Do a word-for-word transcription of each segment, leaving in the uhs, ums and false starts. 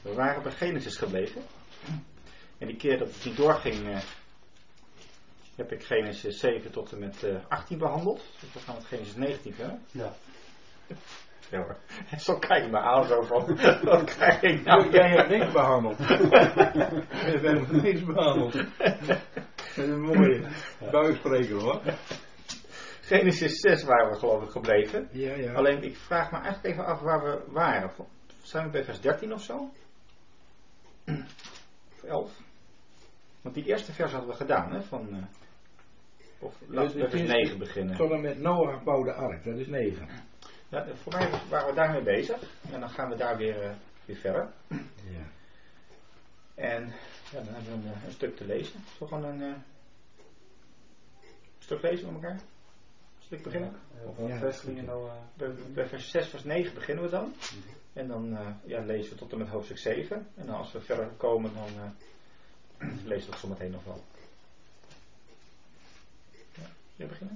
We waren bij Genesis gebleven. En die keer dat het niet doorging, uh, heb ik Genesis zeven tot en met uh, achttien behandeld. Dus we gaan met Genesis negentien verder. Ja. Ja hoor. Zo kijk ik me aan zo van, wat krijg ik nou? Jij hebt niks behandeld. Jij hebt niks behandeld. Dat is een mooie buikspreker hoor. Genesis zes waren we geloof ik gebleven. Ja, ja. Alleen ik vraag me eigenlijk even af waar we waren. Zijn we bij vers dertien of zo? Of elf? Want die eerste vers hadden we gedaan, hè? Van, uh, of laten we bij vers negen beginnen. Tot en met Noach bouwde ark, dat is negen. Ja, voor mij waren we daarmee bezig. En dan gaan we daar weer, uh, weer verder. Ja. En ja, dan hebben we een, een stuk te lezen. Toch gewoon een uh, stuk lezen met elkaar? Een stuk beginnen? Ja, of ja, vers ging je nou, uh... bij, bij vers zes, vers negen beginnen we dan. Mm-hmm. En dan uh, ja, lezen we tot en met hoofdstuk zeven. En dan als we verder komen, dan uh, lezen we het zometeen nog wel. Ja, je beginnen?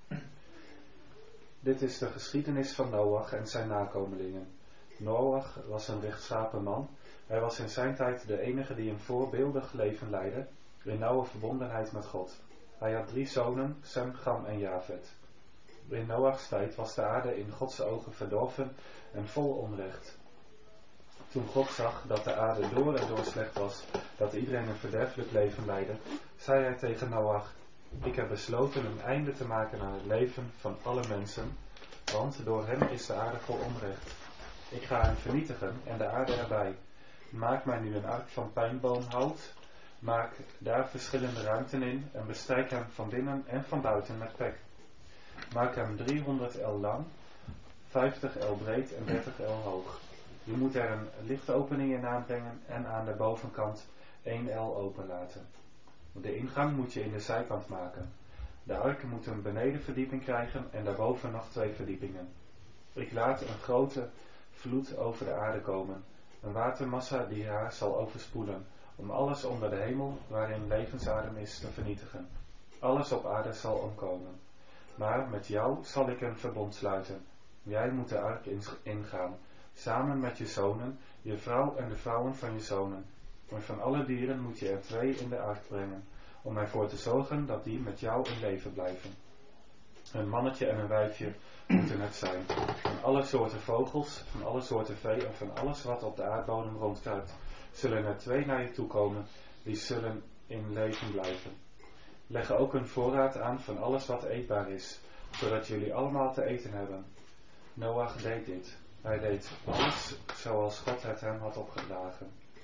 Dit is de geschiedenis van Noach en zijn nakomelingen. Noach was een rechtschapen man. Hij was in zijn tijd de enige die een voorbeeldig leven leidde, in nauwe verbondenheid met God. Hij had drie zonen, Sem, Cham en Jafet. In Noachs tijd was de aarde in Gods ogen verdorven en vol onrecht. Toen God zag dat de aarde door en door slecht was, dat iedereen een verderfelijk leven leidde, zei hij tegen Noach: Ik heb besloten een einde te maken aan het leven van alle mensen, want door hem is de aarde vol onrecht. Ik ga hem vernietigen en de aarde erbij. Maak mij nu een ark van pijnboomhout, maak daar verschillende ruimten in en bestrijk hem van binnen en van buiten met pek. Maak hem driehonderd el lang, vijftig el breed en dertig el hoog. Je moet er een lichtopening in aanbrengen en aan de bovenkant één el openlaten. De ingang moet je in de zijkant maken. De ark moet een benedenverdieping krijgen en daarboven nog twee verdiepingen. Ik laat een grote vloed over de aarde komen, een watermassa die haar zal overspoelen, om alles onder de hemel waarin levensadem is te vernietigen. Alles op aarde zal omkomen. Maar met jou zal ik een verbond sluiten. Jij moet de ark ingaan, samen met je zonen, je vrouw en de vrouwen van je zonen. En van alle dieren moet je er twee in de ark brengen, om ervoor te zorgen dat die met jou in leven blijven. Een mannetje en een wijfje moeten het zijn. Van alle soorten vogels, van alle soorten vee en van alles wat op de aardbodem rondkruipt, zullen er twee naar je toe komen, die zullen in leven blijven. Leg ook een voorraad aan van alles wat eetbaar is, zodat jullie allemaal te eten hebben. Noach deed dit. Hij deed alles zoals God het hem had opgedragen.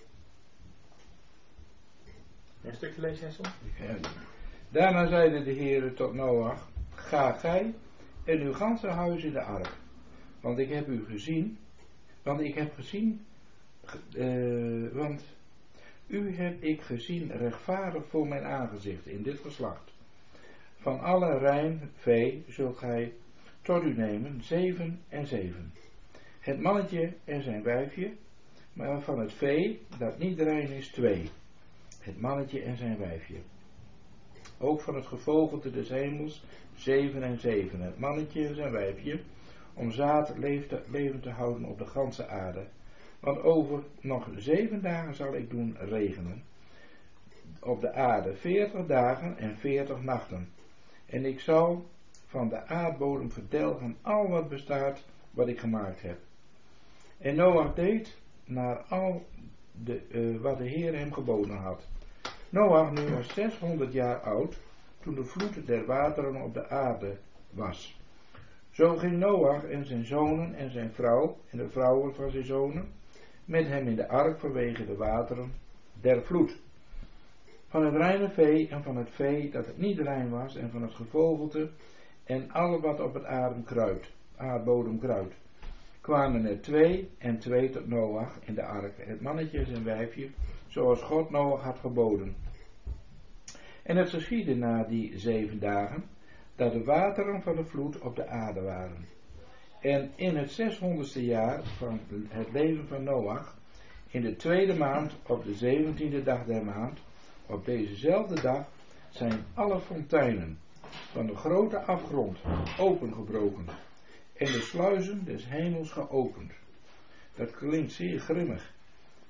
Een stukje lezen, Hessel? Ja. Daarna zeide de Heere tot Noach: Ga gij en uw ganse huis in de ark, want ik heb u gezien, want ik heb gezien, uh, want u heb ik gezien rechtvaardig voor mijn aangezicht in dit geslacht. Van alle rein vee zult gij tot u nemen, zeven en zeven. Het mannetje en zijn wijfje, maar van het vee dat niet rein is, twee. Het mannetje en zijn wijfje. Ook van het gevogelte des hemels, zeven en zeven. Het mannetje en zijn wijfje, om zaad levend te houden op de ganse aarde. Want over nog zeven dagen zal ik doen regenen op de aarde, veertig dagen en veertig nachten. En ik zal van de aardbodem verdelgen al wat bestaat, wat ik gemaakt heb. En Noach deed naar al de, uh, wat de Heer hem geboden had. Noach nu was zeshonderd jaar oud, toen de vloed der wateren op de aarde was. Zo ging Noach en zijn zonen en zijn vrouw en de vrouwen van zijn zonen met hem in de ark vanwege de wateren der vloed. Van het reine vee en van het vee dat het niet rein was en van het gevogelte en al wat op het adem kruidt, aardbodem kruidt, kwamen er twee en twee tot Noach in de ark, het mannetje en zijn wijfje, zoals God Noach had geboden. En het geschiedde na die zeven dagen, dat de wateren van de vloed op de aarde waren. En in het zeshonderdste jaar van het leven van Noach, in de tweede maand, op de zeventiende dag der maand, op dezezelfde dag, zijn alle fonteinen van de grote afgrond opengebroken en de sluizen des hemels geopend. Dat klinkt zeer grimmig.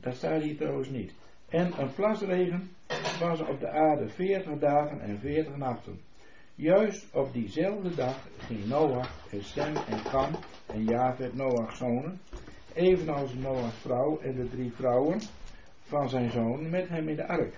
dat staat hier trouwens niet. En een plasregen was op de aarde veertig dagen en veertig nachten. Juist op diezelfde dag ging Noach en Sem en Cham en Jafet Noachs zonen, evenals Noachs vrouw en de drie vrouwen van zijn zoon met hem in de ark.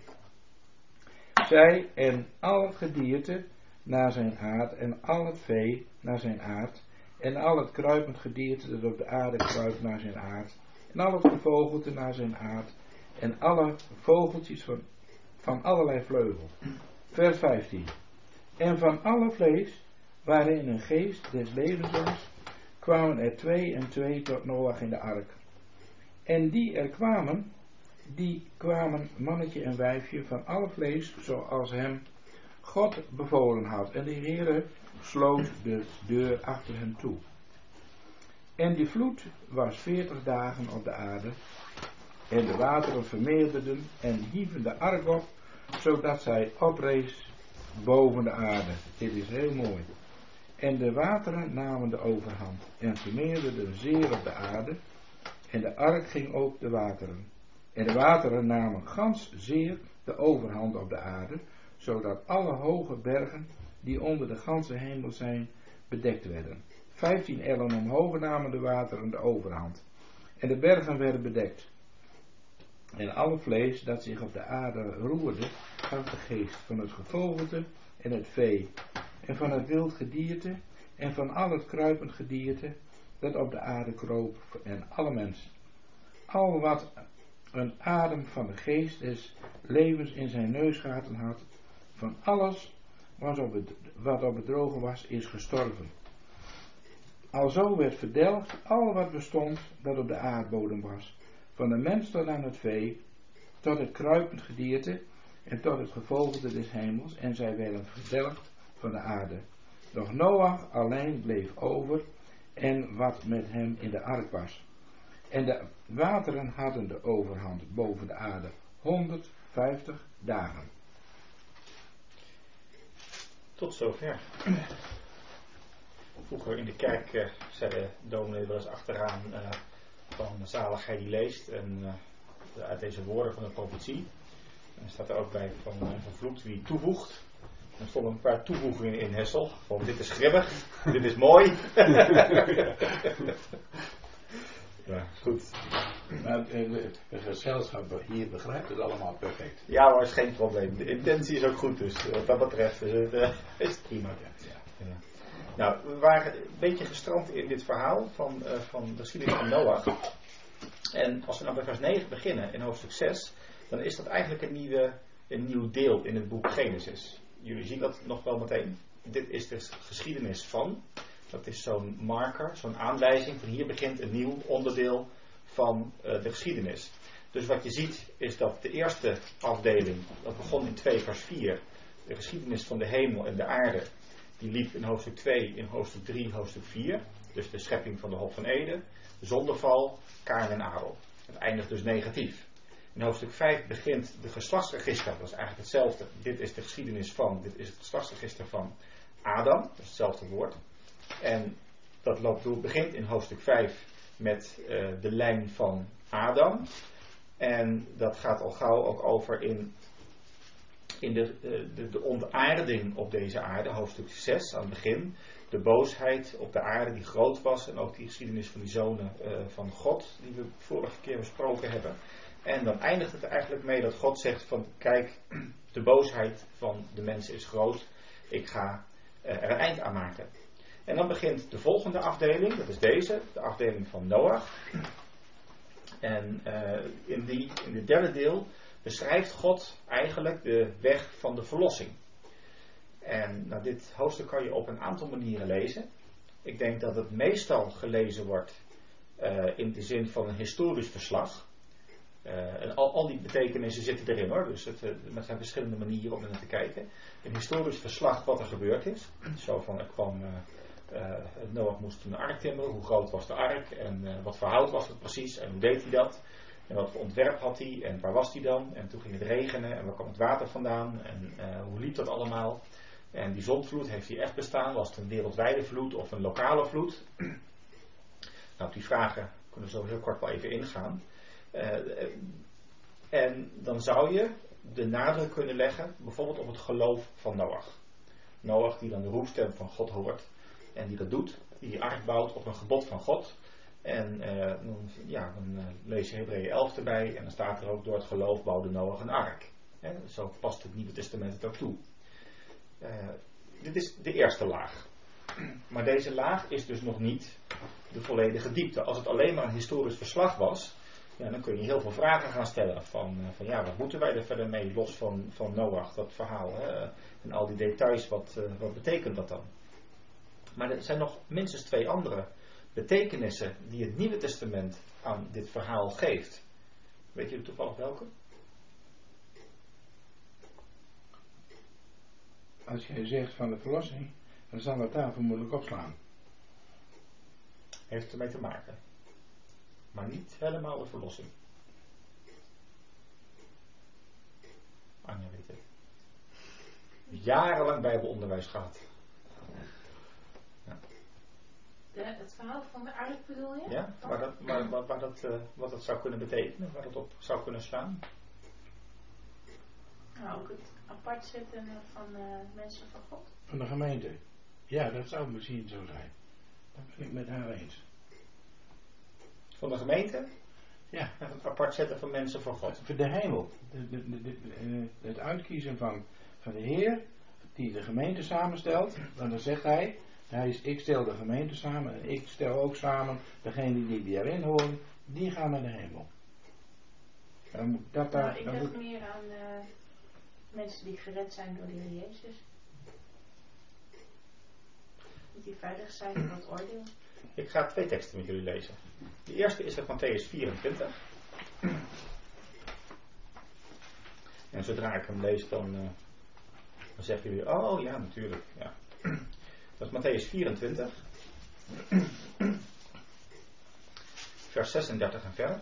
Zij en al het gedierte naar zijn aard en al het vee naar zijn aard en al het kruipend gedierte dat op de aarde kruipt naar zijn aard en al het gevogelte naar zijn aard en alle vogeltjes van, van allerlei vleugel. Vers vijftien. En van alle vlees waarin een geest des levens was, kwamen er twee en twee tot Noach in de ark. En die er kwamen, die kwamen mannetje en wijfje van alle vlees, zoals hem God bevolen had. En de Heere sloot de deur achter hem toe. En die vloed was veertig dagen op de aarde, en de wateren vermeerderden en hieven de ark op, zodat zij oprees boven de aarde. Dit is heel mooi. En de wateren namen de overhand en vermeerderden zeer op de aarde, en de ark ging ook de wateren. En de wateren namen gans zeer de overhand op de aarde, zodat alle hoge bergen die onder de ganse hemel zijn, bedekt werden. Vijftien ellen omhoog namen de wateren de overhand. En de bergen werden bedekt. En alle vlees dat zich op de aarde roerde, gaf de geest van het gevogelte en het vee, en van het wild gedierte, en van al het kruipend gedierte, dat op de aarde kroop, en alle mensen. Al wat een adem van de geest des levens in zijn neusgaten had, van alles was op het, wat op het droge was, is gestorven. Alzo werd verdelgd al wat bestond dat op de aardbodem was, van de mens tot aan het vee, tot het kruipend gedierte en tot het gevogelte des hemels, en zij werden verdelgd van de aarde. Doch Noach alleen bleef over, en wat met hem in de ark was. En de wateren hadden de overhand boven de aarde honderdvijftig dagen. Tot zover. Vroeger in de kerk uh, zei de dominee wel eens achteraan uh, van zalig hij die leest en uh, uit deze woorden van de profetie. En er staat er ook bij van uh, vervloekt wie toevoegt. Er stonden een paar toevoegingen in Hessel. Van dit is grimmig, dit is mooi. Ja, goed. Maar het gezelschap hier begrijpt het allemaal perfect. Ja, maar is geen probleem. De intentie is ook goed, dus wat dat betreft is het, uh, is het prima. Ja. Ja. Nou, we waren een beetje gestrand in dit verhaal van, uh, van de geschiedenis van Noach. En als we nou bij vers negen beginnen in hoofdstuk zes, dan is dat eigenlijk een, nieuwe, een nieuw deel in het boek Genesis. Jullie zien dat nog wel meteen. Dit is de geschiedenis van. Dat is zo'n marker, zo'n aanwijzing van hier begint een nieuw onderdeel van uh, de geschiedenis. Dus wat je ziet is dat de eerste afdeling, dat begon in twee vers vier, de geschiedenis van de hemel en de aarde, die liep in hoofdstuk twee, in hoofdstuk drie, hoofdstuk vier. Dus de schepping van de Hof van Eden, de zondeval, Kain en Abel. Het eindigt dus negatief. In hoofdstuk vijf begint de geslachtsregister, dat is eigenlijk hetzelfde. Dit is de geschiedenis van, dit is het geslachtsregister van Adam, dat is hetzelfde woord. En dat loopt door, begint in hoofdstuk vijf met uh, de lijn van Adam. En dat gaat al gauw ook over in, in de, uh, de, de ontaarding op deze aarde, hoofdstuk zes aan het begin. De boosheid op de aarde die groot was en ook die geschiedenis van die zonen uh, van God die we vorige keer besproken hebben. En dan eindigt het eigenlijk mee dat God zegt van kijk, de boosheid van de mensen is groot, ik ga uh, er een eind aan maken. En dan begint de volgende afdeling, dat is deze, de afdeling van Noach. En uh, in, die, in dit derde deel beschrijft God eigenlijk de weg van de verlossing. En nou, dit hoofdstuk kan je op een aantal manieren lezen. Ik denk dat het meestal gelezen wordt uh, in de zin van een historisch verslag. Uh, en al, al die betekenissen zitten erin hoor, dus het, het zijn verschillende manieren om er naar te kijken. Een historisch verslag wat er gebeurd is. Zo van er kwam... Uh, Uh, Noach moest een ark timmeren, hoe groot was de ark en uh, wat voor hout was het precies en hoe deed hij dat en wat voor ontwerp had hij en waar was hij dan en toen ging het regenen en waar kwam het water vandaan en uh, hoe liep dat allemaal en die zondvloed, heeft die echt bestaan, was het een wereldwijde vloed of een lokale vloed? Nou, op die vragen kunnen we zo heel kort wel even ingaan, Uh, en dan zou je de nadruk kunnen leggen, bijvoorbeeld op het geloof van Noach. Noach die dan de roepstem van God hoort en die dat doet, die die ark bouwt op een gebod van God. En uh, dan, ja, dan uh, lees je Hebreeën elf erbij en dan staat er ook door het geloof bouwde Noach een ark. He, zo past het Nieuwe Testament het ook toe. Uh, dit is de eerste laag. Maar deze laag is dus nog niet de volledige diepte. Als het alleen maar een historisch verslag was, ja, dan kun je heel veel vragen gaan stellen. Van, uh, van ja, wat moeten wij er verder mee, los van, van Noach, dat verhaal. Hè? En al die details, wat, uh, wat betekent dat dan? Maar er zijn nog minstens twee andere betekenissen die het Nieuwe Testament aan dit verhaal geeft. Weet je toevallig welke? Als jij zegt van de verlossing, dan zal het daar vermoedelijk opslaan. Heeft ermee te maken. Maar niet helemaal de verlossing. Anja weet het. Jarenlang bijbelonderwijs gehad. Ja. De, het verhaal van de ark bedoel je? Ja, waar dat, waar, waar, waar dat, uh, wat dat zou kunnen betekenen, waar dat op zou kunnen slaan. Nou, ook het apart zetten van uh, mensen van God. Van de gemeente. Ja, dat zou misschien zo zijn. Dat ben ik met haar eens. Van de gemeente? Ja. En het apart zetten van mensen van God. Voor de hemel. De, de, de, de, het uitkiezen van, van de Heer, die de gemeente samenstelt. En dan zegt hij, hij is, ik stel de gemeente samen en ik stel ook samen degenen die erin horen, die gaan naar de hemel. Dan, dat, daar, nou, ik dan dacht moet... meer aan uh, mensen die gered zijn door de Heer Jezus. Die veilig zijn door het oordeel. Ik ga twee teksten met jullie lezen. De eerste is uit Matthäus vierentwintig. En zodra ik hem lees, dan, uh, dan zeggen jullie, oh ja, natuurlijk. Ja. Dat is Matthäus vierentwintig. Vers zesendertig en verder.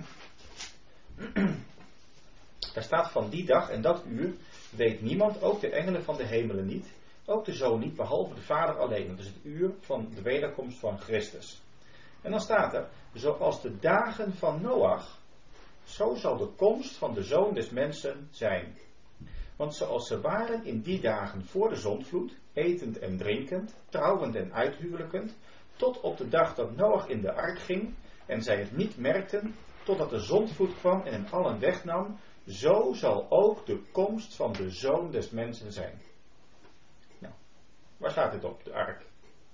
Daar staat van die dag en dat uur weet niemand, ook de engelen van de hemelen niet, ook de Zoon niet, behalve de Vader alleen. Dat is het uur van de wederkomst van Christus. En dan staat er, zoals de dagen van Noach, zo zal de komst van de Zoon des Mensen zijn. Want zoals ze waren in die dagen voor de zondvloed, etend en drinkend, trouwend en uithuwelijkend, tot op de dag dat Noach in de ark ging, en zij het niet merkten, totdat de zondvloed kwam en hen allen wegnam, zo zal ook de komst van de Zoon des Mensen zijn. Nou, waar staat dit op, de ark?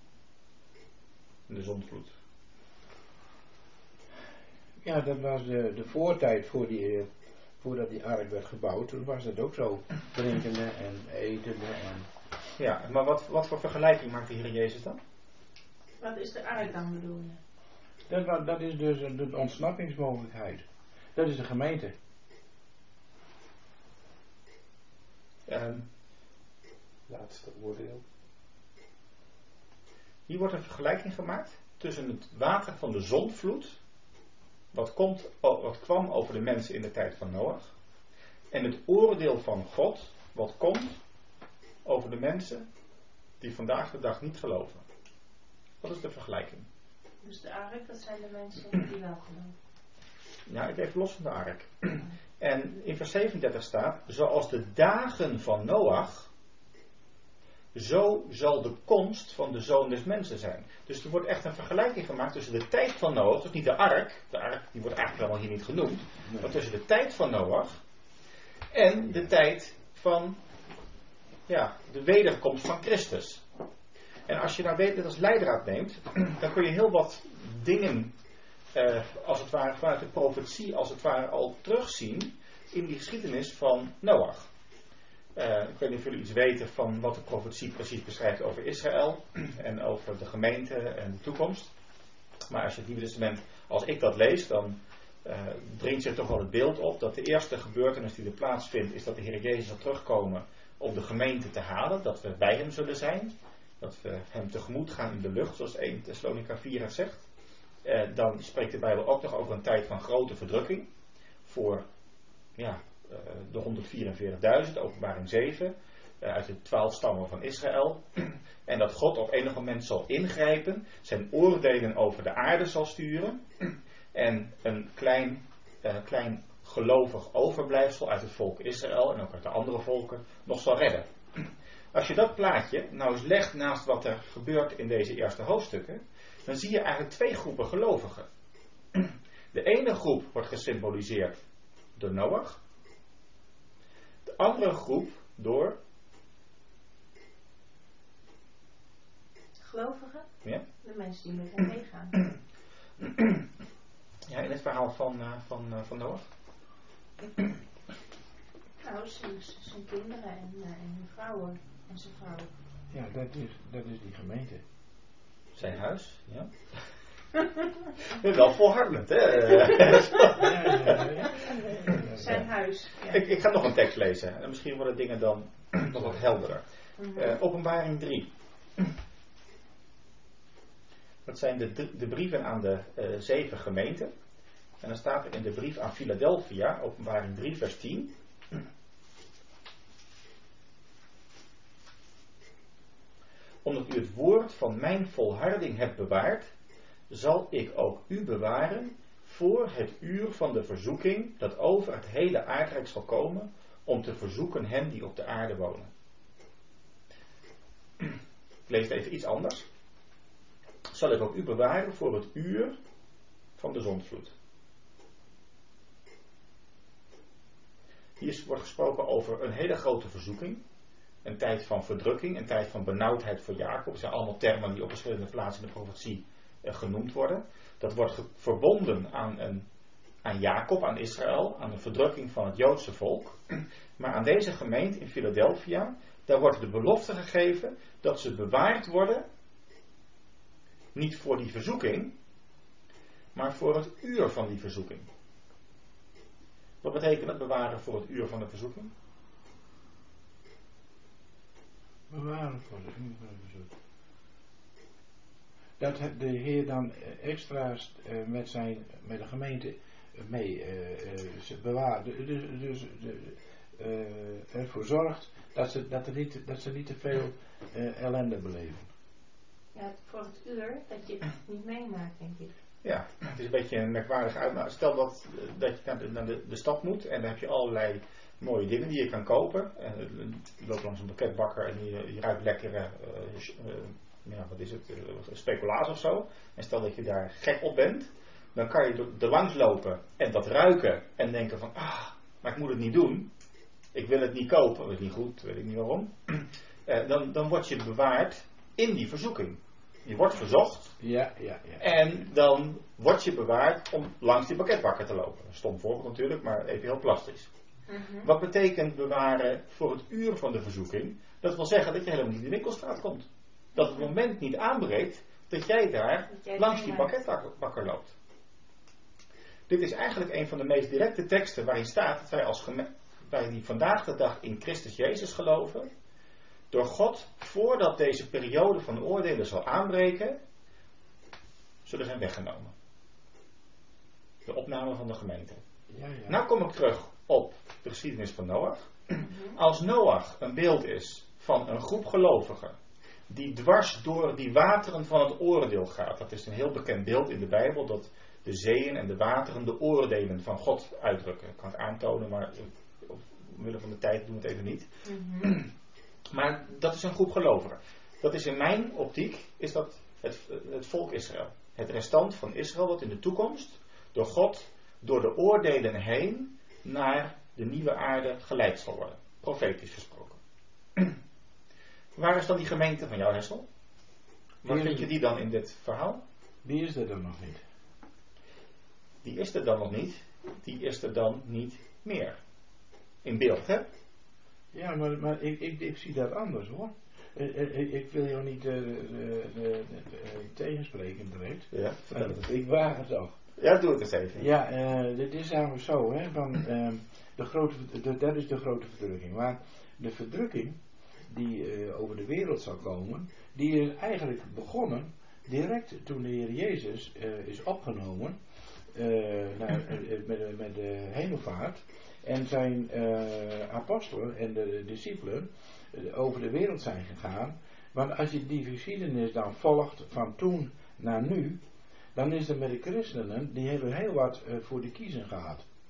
De zondvloed. Ja, dat was de, de voortijd voor die, voordat die ark werd gebouwd. Toen was dat ook zo. Drinkende en etende. En... Ja, maar wat, wat voor vergelijking maakt de Heer Jezus dan? Wat is de ark dan bedoel je? Dat, dat is dus de ontsnappingsmogelijkheid. Dat is de gemeente. Um, Laatste oordeel. Hier wordt een vergelijking gemaakt tussen het water van de zondvloed, wat, komt, wat kwam over de mensen in de tijd van Noach, en het oordeel van God, wat komt over de mensen die vandaag de dag niet geloven. Wat is de vergelijking? Dus de ark, dat zijn de mensen die wel geloven. Nou, ik even los van de ark. En in vers zevenendertig staat, zoals de dagen van Noach, zo zal de komst van de Zoon des Mensen zijn. Dus er wordt echt een vergelijking gemaakt tussen de tijd van Noach, dus niet de ark, de ark die wordt eigenlijk helemaal hier niet genoemd, nee. Maar tussen de tijd van Noach en de tijd van ja, de wederkomst van Christus. En als je nou dit als leidraad neemt, dan kun je heel wat dingen, uh, als het ware vanuit de profetie, als het ware al terugzien in die geschiedenis van Noach. Uh, ik weet niet of jullie iets weten van wat de profetie precies beschrijft over Israël en over de gemeente en de toekomst. Maar als je het Nieuwe Testament, als ik dat lees, dan uh, dringt zich toch wel het beeld op dat de eerste gebeurtenis die er plaatsvindt, is dat de Heer Jezus zal terugkomen om de gemeente te halen, dat we bij hem zullen zijn, dat we hem tegemoet gaan in de lucht, zoals eerste Thessalonica vier het zegt. Uh, dan spreekt de Bijbel ook nog over een tijd van grote verdrukking voor ja, uh, de honderdvierenveertigduizend, Openbaring zeven, uh, uit de twaalf stammen van Israël. En dat God op enig moment zal ingrijpen, zijn oordelen over de aarde zal sturen en een klein een klein gelovig overblijfsel uit het volk Israël en ook uit de andere volken nog zal redden. Als je dat plaatje nou eens legt naast wat er gebeurt in deze eerste hoofdstukken, dan zie je eigenlijk twee groepen gelovigen. De ene groep wordt gesymboliseerd door Noach. De andere groep door... Gelovigen? Ja? De mensen die met hem meegaan. Ja, in het verhaal van, uh, van, uh, van Noach. Nou, zijn, zijn kinderen en, uh, en hun vrouwen en zijn vrouw. Ja, dat is, dat is die gemeente. Zijn huis, ja. Wel volhardend, hè? Zijn huis. Ja. Ik, ik ga nog een tekst lezen. En misschien worden dingen dan nog wat helderder. Uh, openbaring drie. Dat zijn de, de brieven aan de uh, zeven gemeenten. En dan staat er in de brief aan Philadelphia, openbaring drie vers tien. Omdat u het woord van mijn volharding hebt bewaard, zal ik ook u bewaren voor het uur van de verzoeking dat over het hele aardrijk zal komen, om te verzoeken hen die op de aarde wonen. Ik lees even iets anders. Zal ik ook u bewaren voor het uur van de zondvloed. Hier wordt gesproken over een hele grote verzoeking. Een tijd van verdrukking, een tijd van benauwdheid voor Jacob. Dat zijn allemaal termen die op verschillende plaatsen in de profetie eh, genoemd worden. Dat wordt ge- verbonden aan, een, aan Jacob, aan Israël, aan de verdrukking van het Joodse volk. Maar aan deze gemeente in Philadelphia, daar wordt de belofte gegeven dat ze bewaard worden, niet voor die verzoeking, maar voor het uur van die verzoeking. Wat betekent dat, bewaren voor het uur van de verzoeking? Bewaren voor het uur van de verzoeking. Dat de Heer dan extra's uh, met, zijn, met de gemeente mee uh, uh, bewaart. Dus, dus uh, ervoor zorgt dat ze, dat, er niet, dat ze niet te veel uh, ellende beleven. Ja, voor het uur dat je het niet meemaakt, denk ik. Ja, het is een beetje een merkwaardige uitmaak. Stel dat, dat je naar, de, naar de, de stad moet en dan heb je allerlei mooie dingen die je kan kopen. En je loopt langs een pakketbakker en je, je ruikt lekkere, uh, uh, ja, wat is het, uh, speculaas of zo. En stel dat je daar gek op bent, dan kan je er langs lopen en dat ruiken en denken van, ah, maar ik moet het niet doen. Ik wil het niet kopen, dat is niet goed, weet ik niet waarom. Uh, dan, dan word je bewaard in die verzoeking. Je wordt verzocht. Ja, ja, ja. En dan word je bewaard om langs die pakketbakker te lopen. Een stom voorbeeld natuurlijk, maar even heel plastisch. Mm-hmm. Wat betekent bewaren voor het uur van de verzoeking? Dat wil zeggen dat je helemaal niet in de winkelstraat komt. Dat het moment niet aanbreekt dat jij daar dat jij langs die pakketbakker loopt. Dit is eigenlijk een van de meest directe teksten waarin staat dat wij, als geme- wij die vandaag de dag in Christus Jezus geloven, door God, voordat deze periode van oordelen zal aanbreken, zullen zijn weggenomen. De opname van de gemeente. Ja, ja. Nou kom ik terug op de geschiedenis van Noach. Als Noach een beeld is van een groep gelovigen die dwars door die wateren van het oordeel gaat. Dat is een heel bekend beeld in de Bijbel, dat de zeeën en de wateren de oordelen van God uitdrukken. Ik kan het aantonen, maar omwille van de tijd doen we het even niet. Mm-hmm. Maar dat is een groep gelovigen. Dat is in mijn optiek is dat het, het volk Israël. Het restant van Israël wat in de toekomst door God, door de oordelen heen, naar de nieuwe aarde geleid zal worden. Profetisch gesproken. Waar is dan die gemeente van jou, Hessel? Waar vind je die dan in dit verhaal? Die is er dan nog niet. Die is er dan nog niet. Die is er dan niet meer. In beeld, hè? Ja, maar, maar ik, ik, ik zie dat anders, hoor. Ik, ik, ik wil jou niet uh, uh, uh, uh, tegenspreken direct. Ja, uh, ik waag het toch. Ja, doe het eens even. Ja, uh, dit is namelijk zo, hè. Van, uh, de grote, de, dat is de grote verdrukking. Maar de verdrukking die uh, over de wereld zal komen, die is eigenlijk begonnen direct toen de Heer Jezus uh, is opgenomen uh, naar, uh, met, met de hemelvaart. En zijn uh, apostelen en de, de discipelen uh, over de wereld zijn gegaan. Want als je die geschiedenis dan volgt van toen naar nu, dan is er met de christenen, die hebben heel wat uh, voor de kiezen gehad.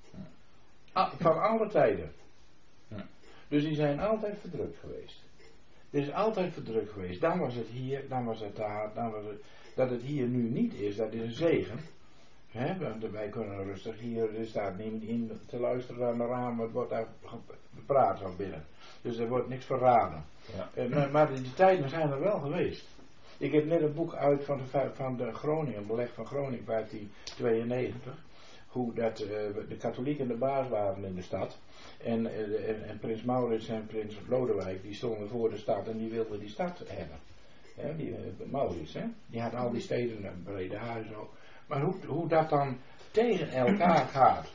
A- van alle tijden. Ja. Dus die zijn altijd verdrukt geweest. Het is altijd verdrukt geweest. Dan was het hier, dan was het daar, dan was het... Dat het hier nu niet is, dat is een zegen. He, want wij kunnen rustig hier, er staat niet in te luisteren aan de ramen, het wordt daar gepraat van binnen. Dus er wordt niks verraden. Ja. Eh, maar, maar die tijden zijn er wel geweest. Ik heb net een boek uit van de, van de Groningen, beleg van Groningen vijftien tweeënnegentig. Hoe dat uh, de katholieken de baas waren in de stad. En, uh, en, en prins Maurits en prins Lodewijk die stonden voor de stad en die wilden die stad hebben. He, die, uh, Maurits, hè? Die had al die steden, een brede huis ook. Maar hoe, hoe dat dan tegen elkaar gaat.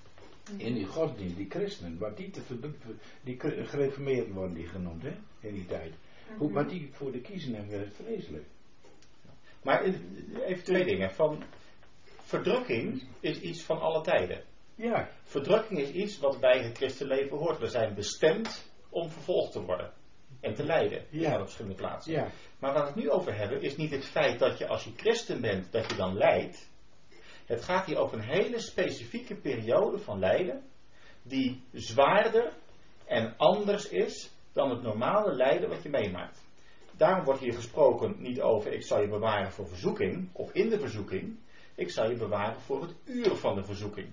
In die godsdienst, die christenen, wat die te ver, die gereformeerden worden die genoemd, hè, in die tijd. Hoe, wat die voor de kiezen hebben, werd vreselijk. Maar even twee dingen. Van, verdrukking is iets van alle tijden. Ja. Verdrukking is iets wat bij het christenleven hoort. We zijn bestemd om vervolgd te worden. En te lijden. Ja. Op verschillende plaatsen. Ja. Maar waar we het nu over hebben is niet het feit dat je als je christen bent, dat je dan lijdt. Het gaat hier over een hele specifieke periode van lijden. Die zwaarder en anders is dan het normale lijden wat je meemaakt. Daarom wordt hier gesproken niet over ik zal je bewaren voor verzoeking. Of in de verzoeking. Ik zal je bewaren voor het uur van de verzoeking.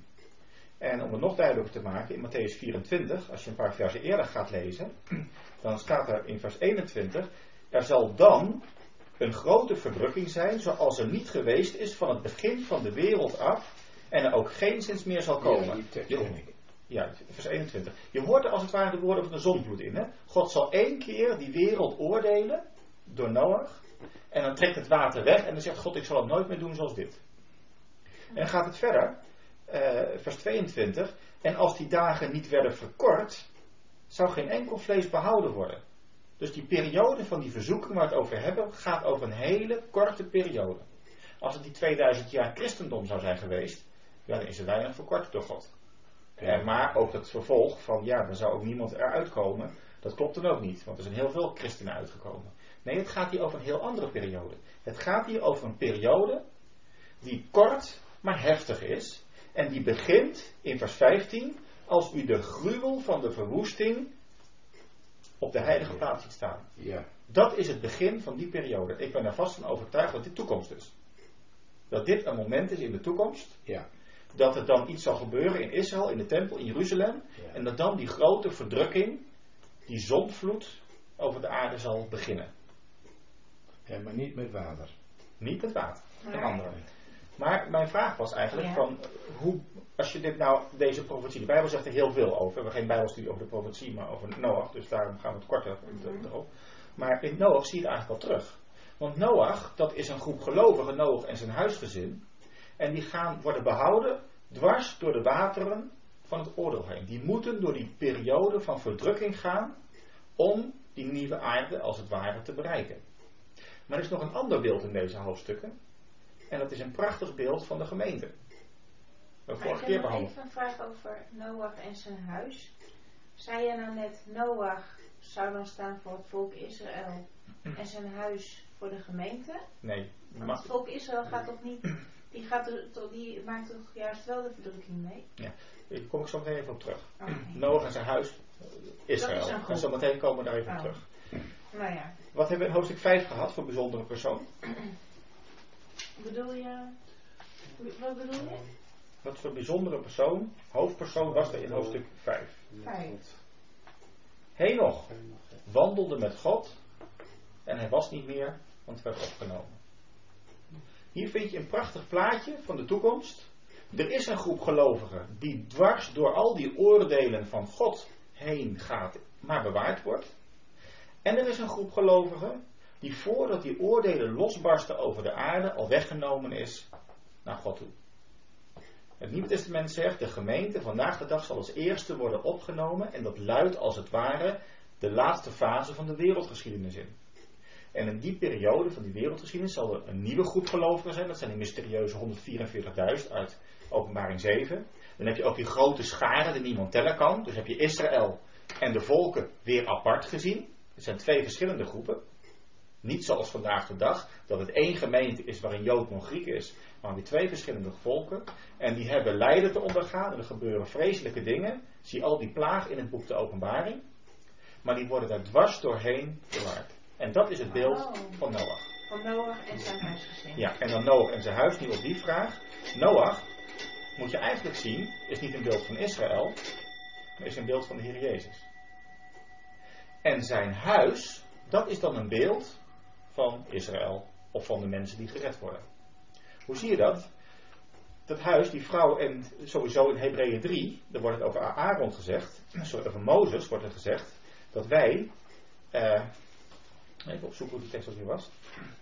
En om het nog duidelijker te maken, in Matthäus vierentwintig, als je een paar versen eerder gaat lezen, dan staat er in vers eenentwintig, er zal dan een grote verdrukking zijn, zoals er niet geweest is van het begin van de wereld af, en er ook geenszins meer zal komen. Ja, die tekst Je- ken ik. Ja, vers eenentwintig. Je hoort er als het ware de woorden van de zonvloed in. Hè? God zal één keer die wereld oordelen, door Noach, en dan trekt het water weg, en dan zegt God, ik zal het nooit meer doen zoals dit. En dan gaat het verder, uh, vers tweeëntwintig, en als die dagen niet werden verkort, zou geen enkel vlees behouden worden. Dus die periode van die verzoeking waar we het over hebben, gaat over een hele korte periode. Als het die tweeduizend jaar christendom zou zijn geweest, ja, dan is er weinig verkort door God. Ja. Uh, maar ook het vervolg van, ja, dan zou ook niemand eruit komen, dat klopt dan ook niet, want er zijn heel veel christenen uitgekomen. Nee, het gaat hier over een heel andere periode. Het gaat hier over een periode die kort, maar heftig is. En die begint in vers vijftien, als u de gruwel van de verwoesting op de heilige plaats ziet staan. Ja. Dat is het begin van die periode. Ik ben er vast van overtuigd dat dit toekomst is. Dat dit een moment is in de toekomst. Ja. Dat er dan iets zal gebeuren in Israël, in de tempel, in Jeruzalem. Ja. En dat dan die grote verdrukking, die zondvloed over de aarde zal beginnen. Ja, maar niet met water. Niet met water, een Maar- andere. Maar mijn vraag was eigenlijk Ja. van, hoe, als je dit nou, deze profetie, de Bijbel zegt er heel veel over. We hebben geen Bijbelstudie over de profetie, maar over Noach, dus daarom gaan we het korter Mhm. erop. Maar in Noach zie je het eigenlijk al terug. Want Noach, dat is een groep gelovigen, Noach en zijn huisgezin. En die gaan worden behouden dwars door de wateren van het oordeel heen. Die moeten door die periode van verdrukking gaan om die nieuwe aarde als het ware te bereiken. Maar er is nog een ander beeld in deze hoofdstukken. En dat is een prachtig beeld van de gemeente. We hebben Maar vorige ik keer heb nog behandeld. even een vraag over Noach en zijn huis. Zei je nou net, Noach zou dan staan voor het volk Israël en zijn huis voor de gemeente? Nee, Want maar, het volk Israël gaat toch niet, die, gaat er, toch- die maakt toch juist wel de verdrukking mee? daar kom ik zo meteen even op terug. Oké. Noach en zijn huis, eh, Israël. Dat is een groep. En zo meteen komen we daar even op Oh. terug. Nou ja, Wat hebben we in hoofdstuk vijf gehad voor bijzondere persoon? bedoel je, wat bedoel je? Wat voor bijzondere persoon, hoofdpersoon was er in hoofdstuk vijf? Vijf. Henoch wandelde met God en hij was niet meer, want werd opgenomen. Hier vind je een prachtig plaatje van de toekomst. Er is een groep gelovigen die dwars door al die oordelen van God heen gaat, maar bewaard wordt. En er is een groep gelovigen die voordat die oordelen losbarsten over de aarde al weggenomen is naar God toe. Het Nieuwe Testament zegt, de gemeente vandaag de dag zal als eerste worden opgenomen en dat luidt als het ware de laatste fase van de wereldgeschiedenis in. En in die periode van die wereldgeschiedenis zal er een nieuwe groep gelovigen zijn, dat zijn die mysterieuze honderdvierenveertigduizend uit Openbaring zeven. Dan heb je ook die grote scharen die niemand tellen kan, dus heb je Israël en de volken weer apart gezien. Het zijn twee verschillende groepen. Niet zoals vandaag de dag, dat het één gemeente is waarin Jood en Griek is, maar die twee verschillende volken. En die hebben lijden te ondergaan en er gebeuren vreselijke dingen. Zie al die plaag in het boek de Openbaring. Maar die worden daar dwars doorheen bewaard. En dat is het beeld Oh. van Noach. Van Noach en zijn huisgezin. Ja, en dan Noach en zijn huis, nu op die vraag. Noach, moet je eigenlijk zien, is niet een beeld van Israël, maar is een beeld van de Heer Jezus. En zijn huis, dat is dan een beeld van Israël of van de mensen die gered worden. Hoe zie je dat? Dat huis, die vrouw, en sowieso in Hebreeën drie, daar wordt het over Aaron gezegd, sorry, over Mozes wordt er gezegd, dat wij, uh, even opzoeken hoe die tekst ook weer was.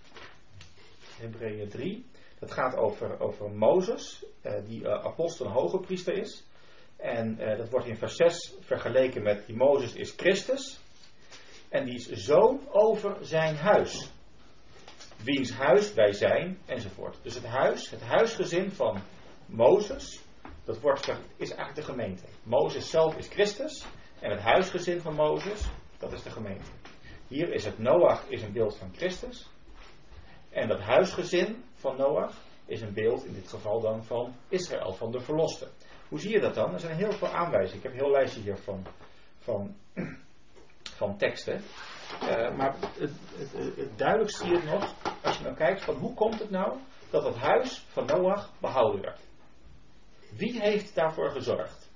Hebreeën drie, dat gaat over, over Mozes, uh, die uh, apostel en hoge priester is. En uh, dat wordt in vers zes vergeleken met die Mozes is Christus. En die is zoon over zijn huis. Wiens huis wij zijn, enzovoort. Dus het huis, het huisgezin van Mozes, dat wordt, is eigenlijk de gemeente. Mozes zelf is Christus. En het huisgezin van Mozes, dat is de gemeente. Hier is het Noach is een beeld van Christus. En dat huisgezin van Noach is een beeld, in dit geval dan, van Israël, van de verloste. Hoe zie je dat dan? Er zijn heel veel aanwijzingen. Ik heb een heel lijstje hier van, van, van teksten. Uh, maar het, het, het, het duidelijkst zie je het nog, als je nou kijkt van hoe komt het nou dat het huis van Noach behouden werd. Wie heeft daarvoor gezorgd?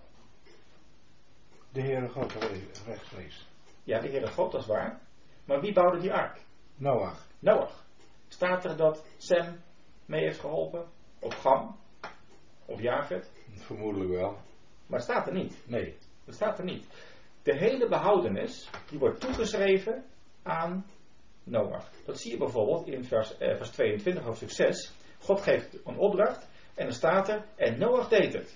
De Heere God rechtstreeks. Ja, de Heere God, dat is waar. Maar wie bouwde die ark? Noach. Noach. Staat er dat Sem mee heeft geholpen? Of Gam? Of Jafet? Vermoedelijk wel. Maar het staat er niet. Nee. Het staat er niet. De hele behoudenis, die wordt toegeschreven aan Noach. Dat zie je bijvoorbeeld in vers, eh, vers tweeëntwintig, hoofdstuk zes. God geeft een opdracht en dan staat er, en Noach deed het.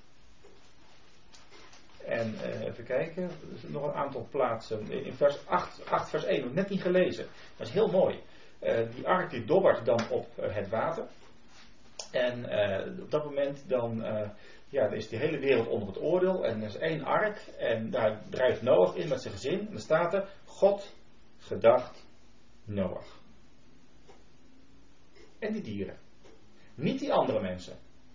En uh, even kijken, er zijn nog een aantal plaatsen. In vers acht, acht vers één, nog net niet gelezen. Dat is heel mooi. Uh, die ark die dobbert dan op uh, het water. En uh, op dat moment dan, uh, ja, dan is die hele wereld onder het oordeel. En er is één ark en daar drijft Noach in met zijn gezin. En dan staat er, God gedacht Noach. En die dieren. Niet die andere mensen.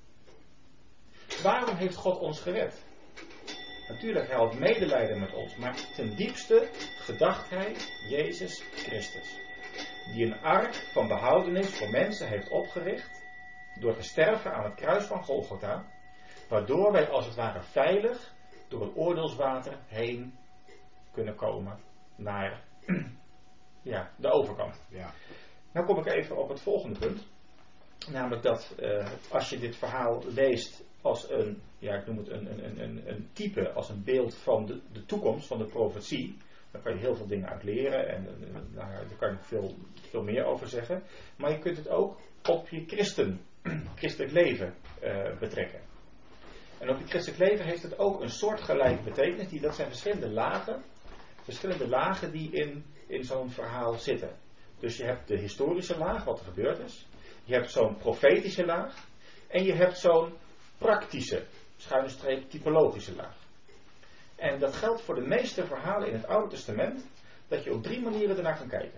Waarom heeft God ons gered? Natuurlijk, hij had medelijden met ons, maar ten diepste gedacht hij Jezus Christus. Die een ark van behoudenis voor mensen heeft opgericht, door te sterven aan het kruis van Golgotha, waardoor wij als het ware veilig door het oordeelswater heen kunnen komen naar ja, de overkant. Ja. Nou kom ik even op het volgende punt. Namelijk dat uh, als je dit verhaal leest als een, ja, ik noem het een, een, een, een type, als een beeld van de, de toekomst, van de profetie, dan kan je heel veel dingen uit leren en uh, nou, daar kan je nog veel, veel meer over zeggen. Maar je kunt het ook op je christen, christelijk leven uh, betrekken. En op je christelijk leven heeft het ook een soortgelijke betekenis, die, dat zijn verschillende lagen, verschillende lagen die in, in zo'n verhaal zitten. Dus je hebt de historische laag, wat er gebeurd is. Je hebt zo'n profetische laag. En je hebt zo'n praktische, schuine streep, typologische laag. En dat geldt voor de meeste verhalen in het Oude Testament, dat je op drie manieren ernaar kan kijken.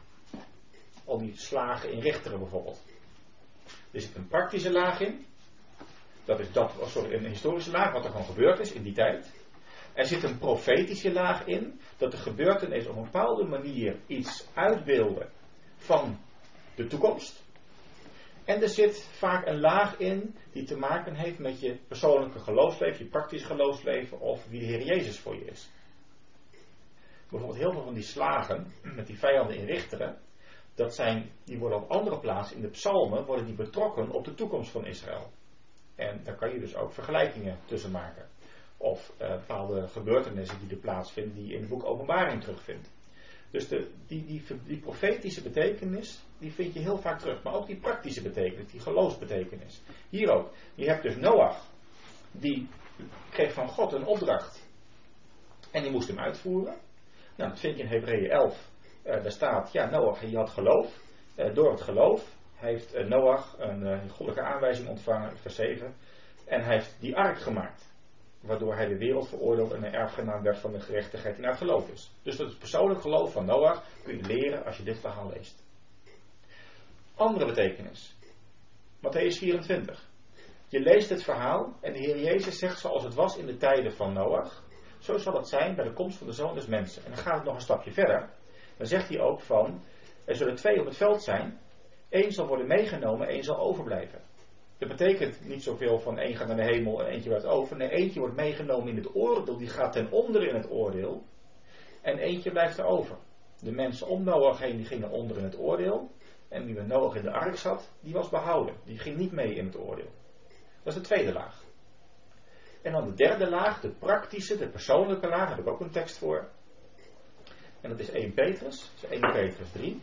Al die slagen in Richteren bijvoorbeeld. Er zit een praktische laag in. Dat is dat, oh sorry, een historische laag, wat er gewoon gebeurd is in die tijd. Er zit een profetische laag in, dat de gebeurtenissen op een bepaalde manier iets uitbeelden van de toekomst. En er zit vaak een laag in die te maken heeft met je persoonlijke geloofsleven, je praktisch geloofsleven of wie de Heer Jezus voor je is. Bijvoorbeeld heel veel van die slagen met die vijanden in Richteren, dat zijn, die worden op andere plaatsen in de psalmen worden die betrokken op de toekomst van Israël. En daar kan je dus ook vergelijkingen tussen maken. Of uh, bepaalde gebeurtenissen die er plaatsvinden die je in het boek Openbaring terugvindt. Dus de, die, die, die profetische betekenis, die vind je heel vaak terug. Maar ook die praktische betekenis, die geloofsbetekenis. Hier ook. Je hebt dus Noach, die kreeg van God een opdracht. En die moest hem uitvoeren. Nou, dat vind je in Hebreeën elf. Uh, daar staat, ja, Noach, je had geloof. Uh, door het geloof heeft uh, Noach een uh, goddelijke aanwijzing ontvangen, vers zeven. En hij heeft die ark gemaakt. waardoor hij de wereld veroordeeld en een erfgenaam werd van de gerechtigheid die naar het geloof is. Dus dat het persoonlijk geloof van Noach kun je leren als je dit verhaal leest. Andere betekenis. Mattheüs vierentwintig. Je leest het verhaal en de Heer Jezus zegt zoals het was in de tijden van Noach, zo zal het zijn bij de komst van de Zoon des Mensen. En dan gaat het nog een stapje verder. Dan zegt hij ook van, er zullen twee op het veld zijn, één zal worden meegenomen, één zal overblijven. Dat betekent niet zoveel van één gaat naar de hemel en eentje wordt over. Nee, eentje wordt meegenomen in het oordeel, die gaat ten onder in het oordeel. En eentje blijft er over. De mensen om Noach heen, die gingen onder in het oordeel. En wie bij Noach in de ark zat, die was behouden. Die ging niet mee in het oordeel. Dat is de tweede laag. En dan de derde laag, de praktische, de persoonlijke laag, daar heb ik ook een tekst voor. En dat is Eerste Petrus, dat is Eerste Petrus drie.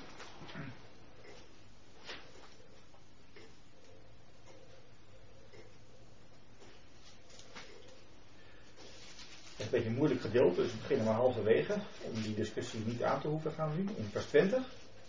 Het is een beetje een moeilijk gedeelte, dus we beginnen maar halverwege, om die discussie niet aan te hoeven gaan nu, in vers twintig.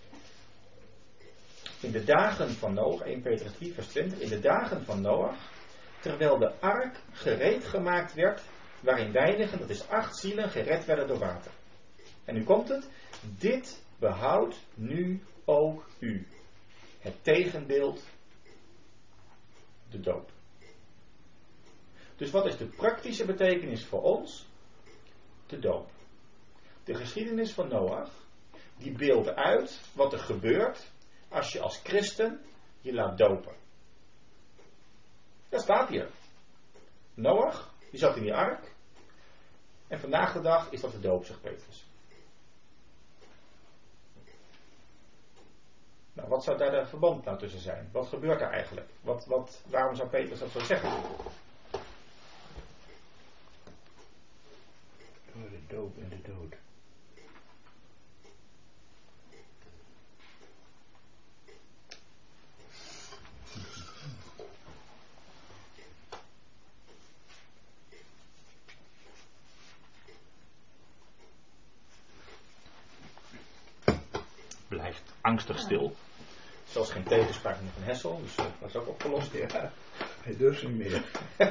In de dagen van Noach, Eerste Petrus drie vers twintig, in de dagen van Noach, terwijl de ark gereed gemaakt werd, waarin weinigen, dat is acht zielen, gered werden door water. En nu komt het, dit behoudt nu ook u. Het tegenbeeld, de dood. Dus wat is de praktische betekenis voor ons? De doop. De geschiedenis van Noach, die beeldt uit wat er gebeurt als je als christen je laat dopen. Dat staat hier. Noach, die zat in die ark. En vandaag de dag is dat de doop, zegt Petrus. Nou, wat zou daar de verband nou tussen zijn? Wat gebeurt daar eigenlijk? Wat, wat, waarom zou Petrus dat zo zeggen? Door de doop en de dood. Blijft angstig stil. Zelfs geen tegenspraak meer van Hessel, dus dat was ook opgelost. Ja, hij durft niet meer.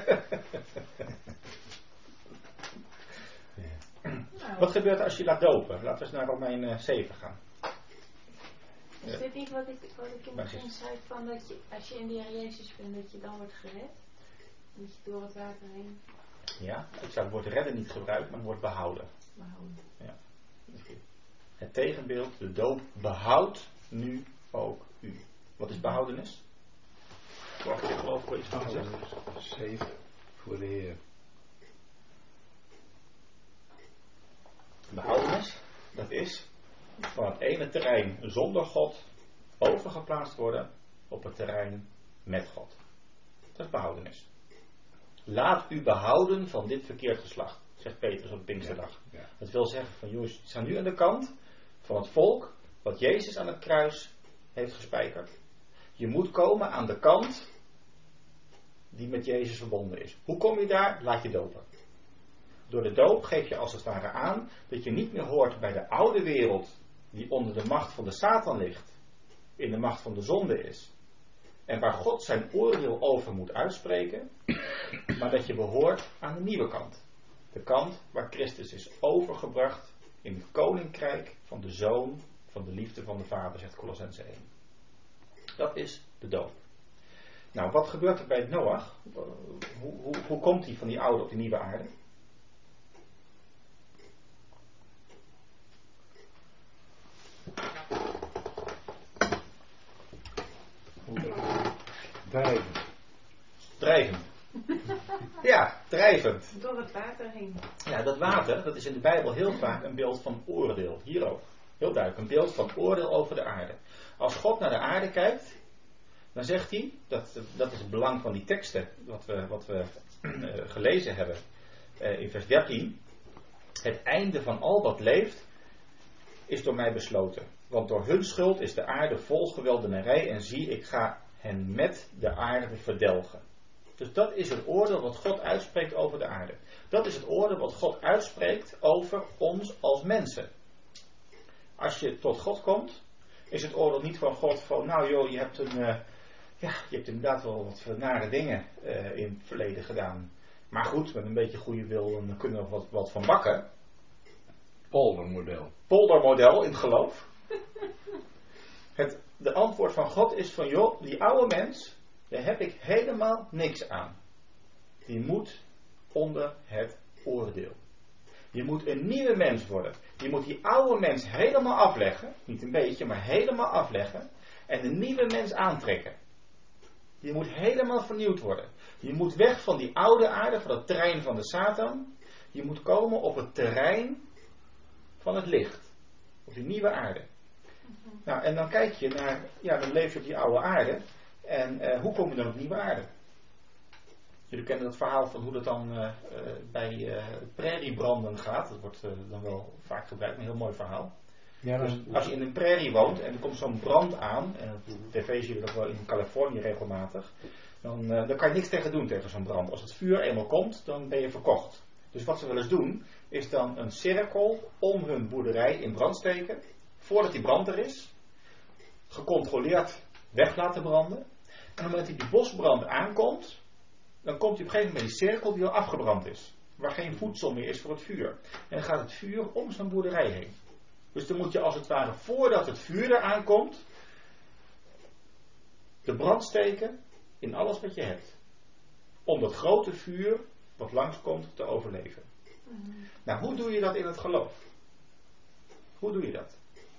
Nou, Wat gebeurt er als je laat dopen? Laten we eens naar Romein zeven gaan. is dit niet wat ik, wat ik in het Maar begin is- zei, van dat je, als je in de Heer Jezus vindt, dat je dan wordt gered? Dat je door het water heen Ja, ik zou het woord redden niet gebruiken, maar het woord behouden. behouden. Het tegenbeeld, de doop, behoudt nu ook u. Wat is behoudenis? Wacht, ik geloof wel iets van gezegd. Safe voor de Heer. Behoudenis, dat is van het ene terrein zonder God overgeplaatst worden op het terrein met God. Dat is behoudenis. Laat u behouden van dit verkeerd geslacht, zegt Petrus op Pinksterdag. Ja. Dat wil zeggen van jongens, we staan nu aan de kant van het volk wat Jezus aan het kruis heeft gespijkerd. Je moet komen aan de kant die met Jezus verbonden is. Hoe kom je daar? Laat je dopen. Door de doop geef je als het ware aan dat je niet meer hoort bij de oude wereld die onder de macht van de Satan ligt, in de macht van de zonde is. En waar God zijn oordeel over moet uitspreken, maar dat je behoort aan de nieuwe kant. De kant waar Christus is overgebracht in het koninkrijk van de Zoon van de liefde van de Vader, zegt Kolossenzen één. Dat is de doop. Nou, wat gebeurt er bij Noach? Hoe, hoe, hoe komt hij van die oude op die nieuwe aarde? Drijven. Drijvend. Ja, drijvend. Door het water heen. Ja, dat water, dat is in de Bijbel heel vaak een beeld van oordeel. Hier ook. Heel duidelijk, een beeld van oordeel over de aarde. Als God naar de aarde kijkt, dan zegt hij, dat, dat is het belang van die teksten, wat we, wat we uh, gelezen hebben uh, in vers dertien. Het einde van al wat leeft, is door mij besloten. Want door hun schuld is de aarde vol geweldenarij en zie, ik ga hen met de aarde verdelgen. Dus dat is het oordeel wat God uitspreekt over de aarde. Dat is het oordeel wat God uitspreekt over ons als mensen. Als je tot God komt, is het oordeel niet van God van, nou joh, je hebt, een, uh, ja, je hebt inderdaad wel wat nare dingen uh, in het verleden gedaan. Maar goed, met een beetje goede wil dan kunnen we er wat, wat van bakken. Poldermodel. Poldermodel in het geloof. Het, de antwoord van God is van, joh, die oude mens, daar heb ik helemaal niks aan. Die moet onder het oordeel. Je moet een nieuwe mens worden. Je moet die oude mens helemaal afleggen. Niet een beetje, maar helemaal afleggen. En een nieuwe mens aantrekken. Je moet helemaal vernieuwd worden. Je moet weg van die oude aarde, van het terrein van de Satan. Je moet komen op het terrein van het licht. Op die nieuwe aarde. Nou, en dan kijk je naar, ja, dan leef je op die oude aarde. En uh, hoe kom je dan op nieuwe aarde? Jullie kennen het verhaal van hoe dat dan uh, uh, bij uh, prairiebranden gaat. Dat wordt uh, dan wel vaak gebruikt, een heel mooi verhaal. Ja, dus als je in een prairie woont en er komt zo'n brand aan, en op tv zie je dat wel in Californië regelmatig, dan, uh, dan kan je niks tegen doen tegen zo'n brand. Als het vuur eenmaal komt, dan ben je verkocht. Dus wat ze wel eens doen, is dan een cirkel om hun boerderij in brand steken, voordat die brand er is, gecontroleerd weg laten branden. En op het moment dat die bosbrand aankomt, dan komt hij op een gegeven moment bij die cirkel die al afgebrand is. Waar geen voedsel meer is voor het vuur. En dan gaat het vuur om zo'n boerderij heen. Dus dan moet je als het ware, voordat het vuur er aankomt, de brand steken in alles wat je hebt. Om dat grote vuur wat langskomt te overleven. Mm-hmm. Nou, hoe doe je dat in het geloof? Hoe doe je dat?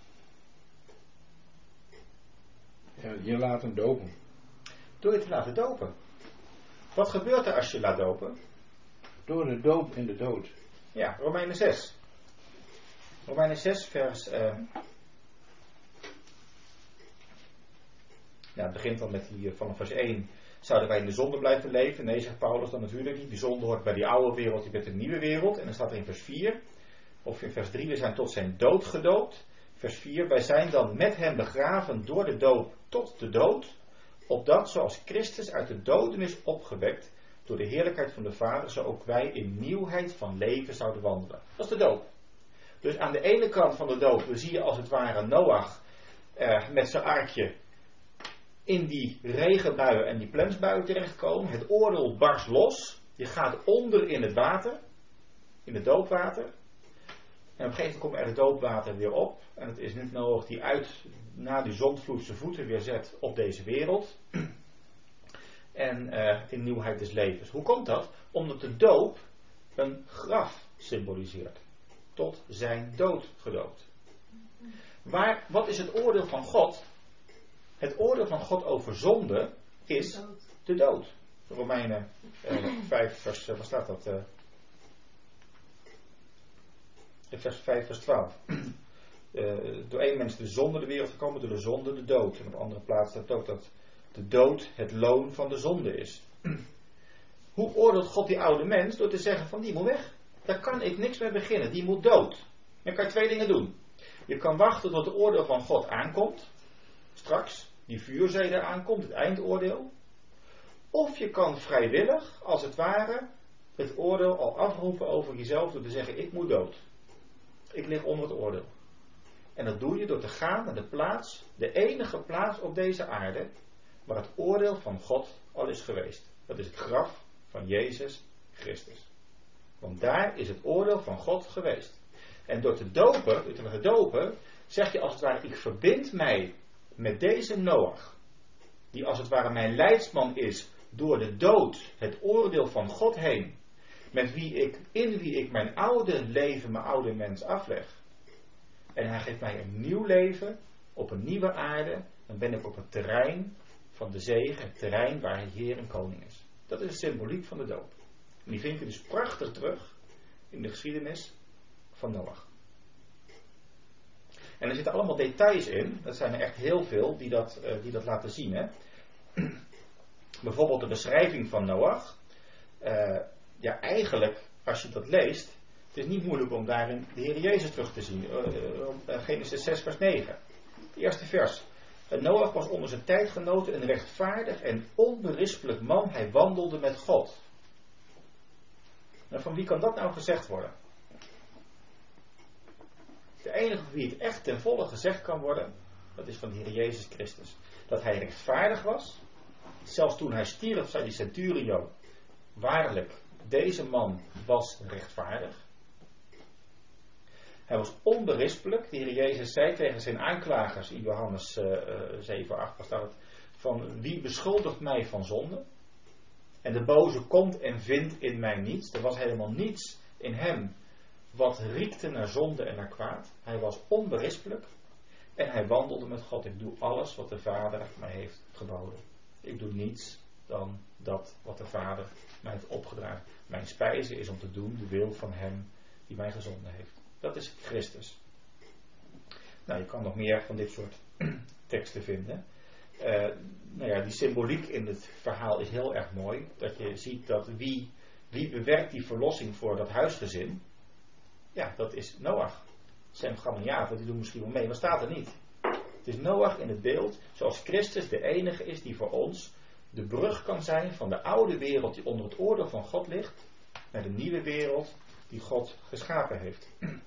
Ja, je laat hem dopen. Door je te laten dopen. Wat gebeurt er als je laat dopen? Door de doop in de dood. Ja, Romeinen zes. Romeinen zes vers... Uh, ja, het begint dan met die, vanaf vers één. Zouden wij in de zonde blijven leven? Nee, zegt Paulus dan natuurlijk niet. Die zonde hoort bij die oude wereld, die met de nieuwe wereld. En dan staat er in vers vier, of in vers drie, we zijn tot zijn dood gedoopt. Vers vier, wij zijn dan met hem begraven door de doop tot de dood. Opdat, zoals Christus uit de doden is opgewekt, door de heerlijkheid van de Vader, zo ook wij in nieuwheid van leven zouden wandelen. Dat is de doop. Dus aan de ene kant van de doop, we zie je als het ware Noach eh, met zijn arkje in die regenbuien en die plensbuien terechtkomen. Het oordeel barst los. Je gaat onder in het water, in het doopwater. En op een gegeven moment komt er het doopwater weer op. En het is niet Noach die uit, na die zondvloed zijn voeten weer zet op deze wereld. En uh, in nieuwheid des levens. Hoe komt dat? Omdat de doop een graf symboliseert. Tot zijn dood gedoopt. Maar wat is het oordeel van God? Het oordeel van God over zonde is de dood. Romeinen uh, vijf vers, uh, wat staat dat? Uh, vers vijf vers twaalf. Uh, door één mens de zonde de wereld gekomen, door de zonde de dood. En op andere plaatsen staat ook dat de dood het loon van de zonde is. Hoe oordeelt God die oude mens? Door te zeggen van die moet weg. Daar kan ik niks mee beginnen. Die moet dood. Dan kan je twee dingen doen. Je kan wachten tot het oordeel van God aankomt. Straks die vuurzee er aankomt, het eindoordeel. Of je kan vrijwillig, als het ware, het oordeel al afroepen over jezelf door te zeggen ik moet dood. Ik lig onder het oordeel. En dat doe je door te gaan naar de plaats, de enige plaats op deze aarde, waar het oordeel van God al is geweest. Dat is het graf van Jezus Christus. Want daar is het oordeel van God geweest. En door te dopen, door te laten dopen, zeg je als het ware, ik verbind mij met deze Noach, die als het ware mijn leidsman is door de dood, het oordeel van God heen, met wie ik, in wie ik mijn oude leven, mijn oude mens afleg. En hij geeft mij een nieuw leven op een nieuwe aarde. Dan ben ik op het terrein van de zegen, het terrein waar hij Heer en Koning is. Dat is de symboliek van de doop. En die vind je dus prachtig terug in de geschiedenis van Noach. En er zitten allemaal details in. Dat zijn er echt heel veel die dat, uh, die dat laten zien. Hè? Bijvoorbeeld de beschrijving van Noach. Uh, ja, eigenlijk, als je dat leest, het is niet moeilijk om daarin de Heer Jezus terug te zien. Uh, uh, uh, Genesis zes vers negen. Het eerste vers. Uh, Noach was onder zijn tijdgenoten een rechtvaardig en onberispelijk man. Hij wandelde met God. Nou, van wie kan dat nou gezegd worden? De enige van wie het echt ten volle gezegd kan worden, dat is van de Heer Jezus Christus. Dat hij rechtvaardig was. Zelfs toen hij stierf, zei die centurion, waarlijk, Deze man was rechtvaardig. Hij was onberispelijk. De Heer Jezus zei tegen zijn aanklagers in Johannes uh, uh, zeven, acht, waar staat het, van wie beschuldigt mij van zonde? En de boze komt en vindt in mij niets. Er was helemaal niets in hem wat riekte naar zonde en naar kwaad. Hij was onberispelijk. En hij wandelde met God. Ik doe alles wat de Vader mij heeft geboden. Ik doe niets dan dat wat de Vader mij heeft opgedragen. Mijn spijze is om te doen de wil van hem die mij gezonden heeft. Dat is Christus. Nou, je kan nog meer van dit soort teksten vinden. Uh, nou ja, die symboliek in het verhaal is heel erg mooi. Dat je ziet dat wie, wie bewerkt die verlossing voor dat huisgezin. Ja, dat is Noach. Sem, Gam en Java, die doen misschien wel mee, maar staat er niet. Het is Noach in het beeld, zoals Christus de enige is die voor ons de brug kan zijn van de oude wereld die onder het oordeel van God ligt, naar de nieuwe wereld die God geschapen heeft.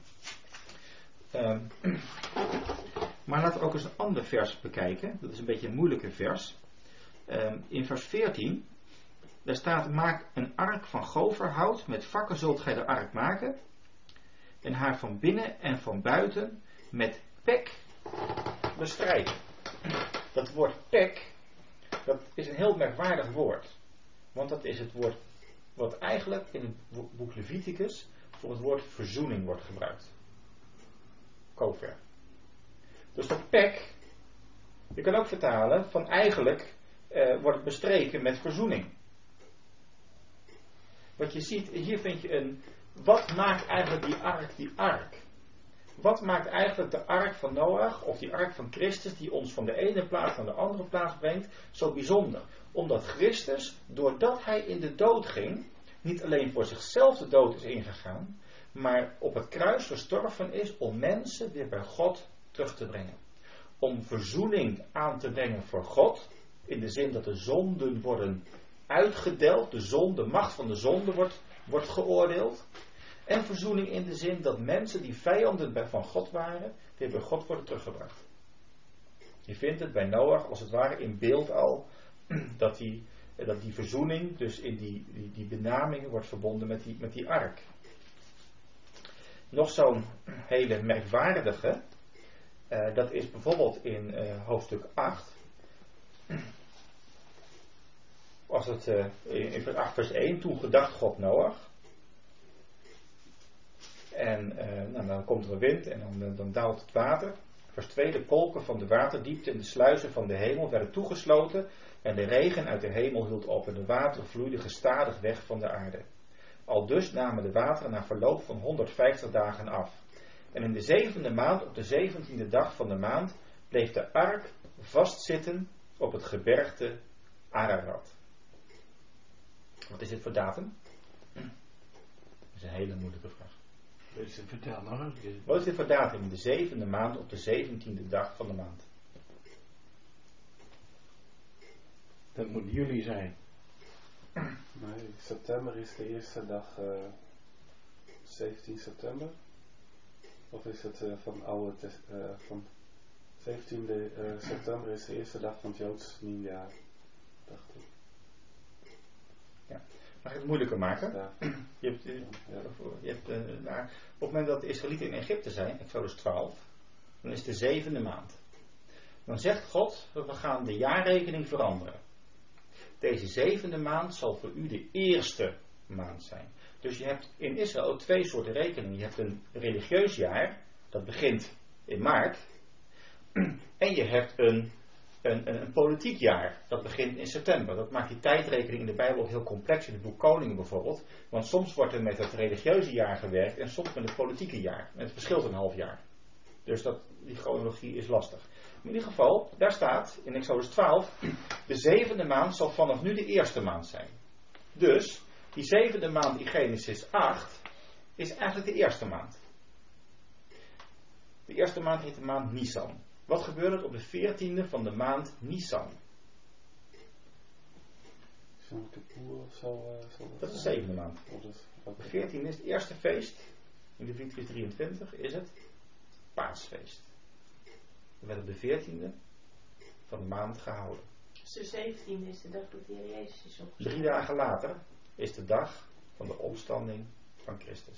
Um, maar laten we ook eens een ander vers bekijken. Dat is een beetje een moeilijke vers. Um, in vers veertien, daar staat: maak een ark van goferhout, met vakken zult gij de ark maken, en haar van binnen en van buiten met pek bestrijken. Dat woord pek, dat is een heel merkwaardig woord. Want dat is het woord wat eigenlijk in het boek Leviticus voor het woord verzoening wordt gebruikt. Kofer. Dus dat pek, je kan ook vertalen van eigenlijk eh, wordt het bestreken met verzoening. Wat je ziet, hier vind je een, wat maakt eigenlijk die ark die ark? Wat maakt eigenlijk de ark van Noach of die ark van Christus die ons van de ene plaats naar de andere plaats brengt zo bijzonder? Omdat Christus, doordat hij in de dood ging, niet alleen voor zichzelf de dood is ingegaan, maar op het kruis gestorven is om mensen weer bij God terug te brengen. Om verzoening aan te brengen voor God, in de zin dat de zonden worden uitgedeeld, de zonde, de macht van de zonde wordt, wordt geoordeeld. En verzoening in de zin dat mensen die vijanden van God waren, weer bij God worden teruggebracht. Je vindt het bij Noach als het ware in beeld al, dat die, dat die verzoening dus in die, die, die benamingen wordt verbonden met die, met die ark. Nog zo'n hele merkwaardige, uh, dat is bijvoorbeeld in uh, hoofdstuk acht. Als het uh, in vers acht vers één, toen gedacht God Noach. En uh, nou, dan komt er een wind en dan, dan daalt het water. Vers twee, de kolken van de waterdiepte en de sluizen van de hemel werden toegesloten en de regen uit de hemel hield op en de wateren vloeiden gestadig weg van de aarde. Aldus namen de wateren na verloop van honderdvijftig dagen af. En in de zevende maand, op de zeventiende dag van de maand, bleef de ark vastzitten op het gebergte Ararat. Wat is dit voor datum? Dat is een hele moeilijke vraag. Dus vertel nog eens. Wat is dit voor datum? In de zevende maand, op de zeventiende dag van de maand. Dat moet juli zijn. Nee, september is de eerste dag, uh, zeventien september. Of is het uh, van oude, tes, uh, van zeventiende uh, september is de eerste dag van het Joods nieuwjaar, dacht ik. Ja. Mag ik het moeilijker maken? Ja. Je hebt, je, je hebt, uh, nou, op het moment dat de Israëlieten in Egypte zijn, Exodus twaalf, dan is het de zevende maand. Dan zegt God, we gaan de jaarrekening veranderen. Deze zevende maand zal voor u de eerste maand zijn. Dus je hebt in Israël twee soorten rekeningen. Je hebt een religieus jaar, dat begint in maart. En je hebt een, een, een, een politiek jaar, dat begint in september. Dat maakt die tijdrekening in de Bijbel ook heel complex, in het boek Koningen bijvoorbeeld. Want soms wordt er met het religieuze jaar gewerkt en soms met het politieke jaar. En het verschilt een half jaar. Dus dat, die chronologie is lastig. In ieder geval, daar staat in Exodus twaalf, de zevende maand zal vanaf nu de eerste maand zijn. Dus, die zevende maand in Genesis acht is eigenlijk de eerste maand. De eerste maand heet de maand Nisan. Wat gebeurt er op de veertiende van de maand Nisan? Yom Kippur of zo, uh, zo dat is de zevende maand. Okay. De veertiende is het eerste feest. In Leviticus drieëntwintig is het Paasfeest. Dat werd op de veertiende van de maand gehouden. Dus de zeventiende is de dag dat de Heer Jezus is opgestaan. Drie dagen later is de dag van de opstanding van Christus.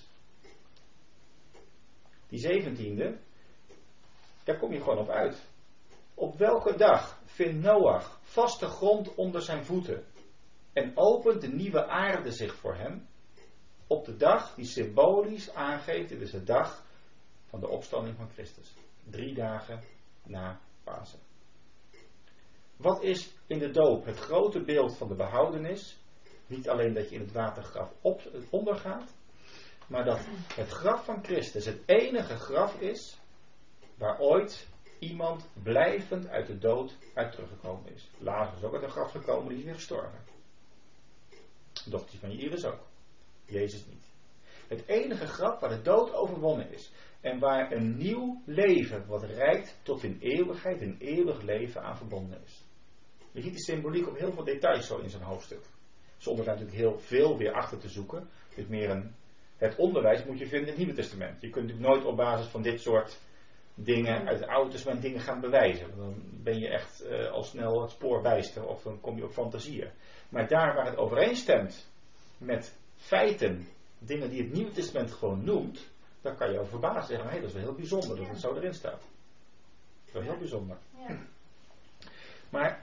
Die zeventiende, daar kom je gewoon op uit. Op welke dag vindt Noach vaste grond onder zijn voeten en opent de nieuwe aarde zich voor hem? Op de dag die symbolisch aangeeft, dit is de dag van de opstanding van Christus. Drie dagen na Pasen. Wat is in de doop het grote beeld van de behoudenis? Niet alleen dat je in het watergraf op, ondergaat, maar dat het graf van Christus het enige graf is waar ooit iemand blijvend uit de dood uit teruggekomen is. Lazarus is ook uit een graf gekomen, die is weer gestorven. De dochter van Jairus ook. Jezus niet. Het enige graf waar de dood overwonnen is. En waar een nieuw leven, wat reikt tot in eeuwigheid, een eeuwig leven aan verbonden is. Je ziet de symboliek op heel veel details zo in zijn hoofdstuk. Zonder daar natuurlijk heel veel weer achter te zoeken. Het is meer een, het onderwijs moet je vinden in het Nieuwe Testament. Je kunt natuurlijk nooit op basis van dit soort dingen uit het Oude Testament dingen gaan bewijzen. Dan ben je echt uh, al snel het spoor bijster of dan kom je op fantasieën. Maar daar waar het overeenstemt met feiten, dingen die het Nieuwe Testament gewoon noemt, dan kan je over verbazen zeggen, hé, hey, dat is wel heel bijzonder dat het zo erin staat. Dat is wel heel bijzonder. Ja. Maar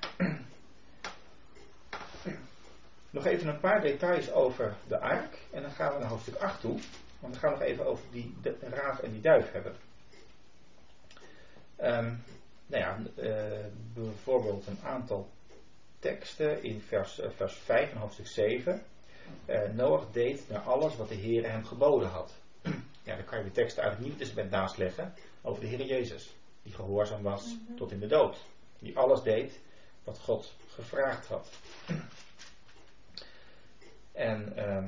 nog even een paar details over de ark en dan gaan we naar hoofdstuk acht toe. Want we gaan nog even over die de, raaf en die duif hebben. Um, nou ja, uh, bijvoorbeeld een aantal teksten in vers, uh, vers vijf en hoofdstuk zeven. Uh, Noach deed naar alles wat de Heer hem geboden had. Ja, dan kan je de teksten uit het Nieuwe Testament naast leggen over de Heer Jezus. Die gehoorzaam was mm-hmm. tot in de dood. Die alles deed wat God gevraagd had. En uh,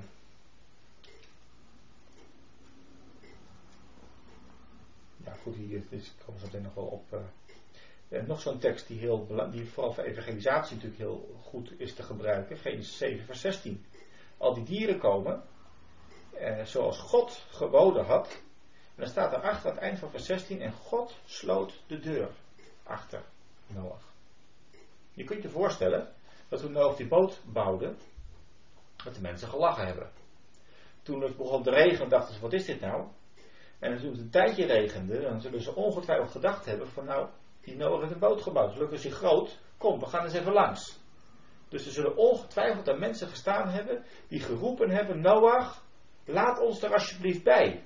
ja goed, hier is, komen ze meteen nog wel op. Uh, en nog zo'n tekst die, heel, die vooral voor evangelisatie natuurlijk heel goed is te gebruiken. Genesis zeven vers zestien. Al die dieren komen uh, zoals God geboden had. En dan staat er achter aan het eind van vers zestien. En God sloot de deur achter Noach. Je kunt je voorstellen dat toen Noach die boot bouwde, dat de mensen gelachen hebben. Toen het begon te regenen dachten ze, wat is dit nou? En toen het een tijdje regende, dan zullen ze ongetwijfeld gedacht hebben van nou, die Noach heeft een boot gebouwd. Gelukkig is hij groot, kom, we gaan eens even langs. Dus er zullen ongetwijfeld aan mensen gestaan hebben die geroepen hebben, Noach, laat ons er alsjeblieft bij.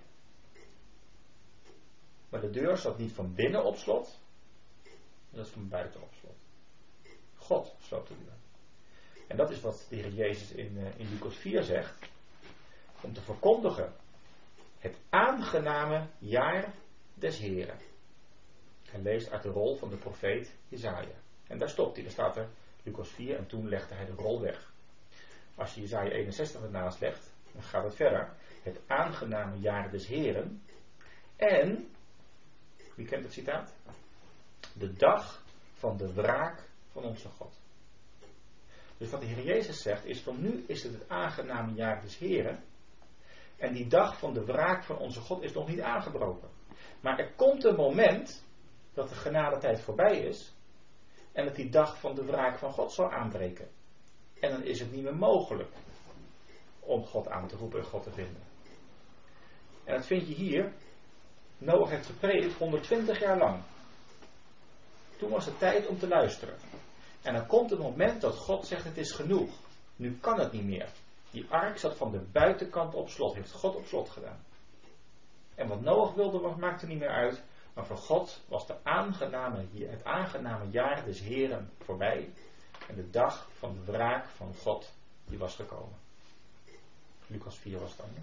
Maar de deur zat niet van binnen op slot, dat is van buiten op slot. God sloot de deur. En dat is wat de Heer Jezus in, uh, in Lucas vier zegt. Om te verkondigen het aangename jaar des Heren. Hij leest uit de rol van de profeet Jesaja. En daar stopt hij. Daar staat er Lucas vier en toen legde hij de rol weg. Als je Jesaja eenenzestig ernaast legt, dan gaat het verder. Het aangename jaar des Heren. En, wie kent het citaat? De dag van de wraak van onze God. Dus wat de Heer Jezus zegt is van nu is het het aangename jaar des Heren. En die dag van de wraak van onze God is nog niet aangebroken. Maar er komt een moment dat de genadetijd voorbij is. En dat die dag van de wraak van God zal aanbreken. En dan is het niet meer mogelijk om God aan te roepen en God te vinden. En dat vind je hier. Noach heeft gepredikt honderdtwintig jaar lang. Toen was het tijd om te luisteren. En dan komt het moment dat God zegt het is genoeg. Nu kan het niet meer. Die ark zat van de buitenkant op slot. Heeft God op slot gedaan. En wat Noach wilde maakte niet meer uit. Maar voor God was de aangename, het aangename jaar des Heren voorbij. En de dag van de wraak van God die was gekomen. Lucas vier was dan. Ja.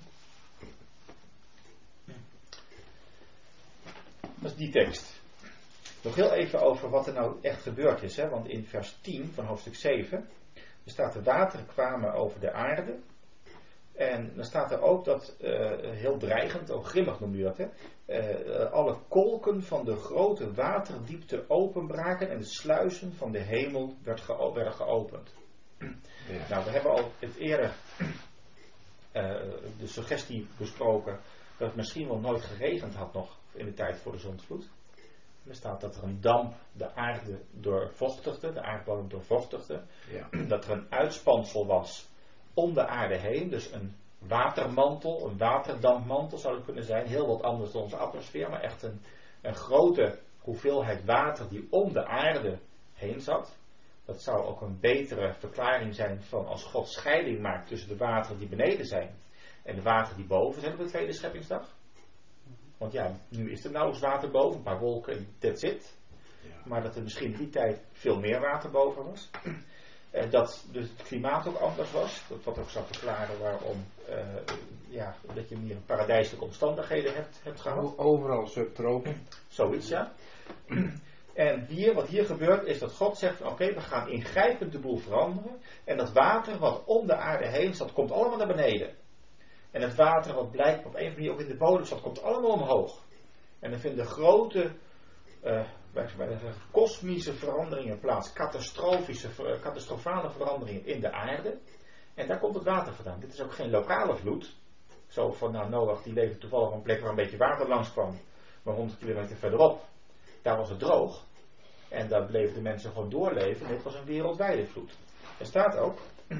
Dat is die tekst. Nog heel even over wat er nou echt gebeurd is. Hè? Want in vers tien van hoofdstuk zeven. Er staat de wateren kwamen over de aarde. En dan staat er ook dat, uh, heel dreigend, ook grimmig noem je dat. Hè? Uh, alle kolken van de grote waterdiepte openbraken. En de sluizen van de hemel werd geo- werden geopend. Ja. Nou, we hebben al het eerder uh, de suggestie besproken. Dat het misschien wel nooit geregend had nog in de tijd voor de zondvloed. Er staat dat er een damp de aarde doorvochtigde, de aardbodem doorvochtigde. Ja. Dat er een uitspansel was om de aarde heen, dus een watermantel, een waterdampmantel zou het kunnen zijn. Heel wat anders dan onze atmosfeer, maar echt een, een grote hoeveelheid water die om de aarde heen zat. Dat zou ook een betere verklaring zijn van als God scheiding maakt tussen de wateren die beneden zijn en de wateren die boven zijn op de tweede scheppingsdag. Want ja, nu is er nauwelijks water boven, een paar wolken, that's it. Maar dat er misschien in die tijd veel meer water boven was. Uh, dat dus het klimaat ook anders was. Dat wat ook zou verklaren waarom uh, ja, dat je meer paradijselijke omstandigheden hebt, hebt gehad. Overal subtropen. Zoiets, ja. En hier, wat hier gebeurt is dat God zegt, oké, okay, we gaan ingrijpend de boel veranderen. En dat water wat om de aarde heen zat, komt allemaal naar beneden. En het water wat blijkt op een of andere manier ook in de bodem zat, komt allemaal omhoog. En dan vinden grote, uh, wij zeggen, kosmische veranderingen plaats. Catastrofische, catastrofale veranderingen in de aarde. En daar komt het water vandaan. Dit is ook geen lokale vloed. Zo van, nou, Noach die leefde toevallig op een plek waar een beetje water langs kwam. Maar honderd kilometer verderop, daar was het droog. En daar bleven de mensen gewoon doorleven. Dit was een wereldwijde vloed. Er staat ook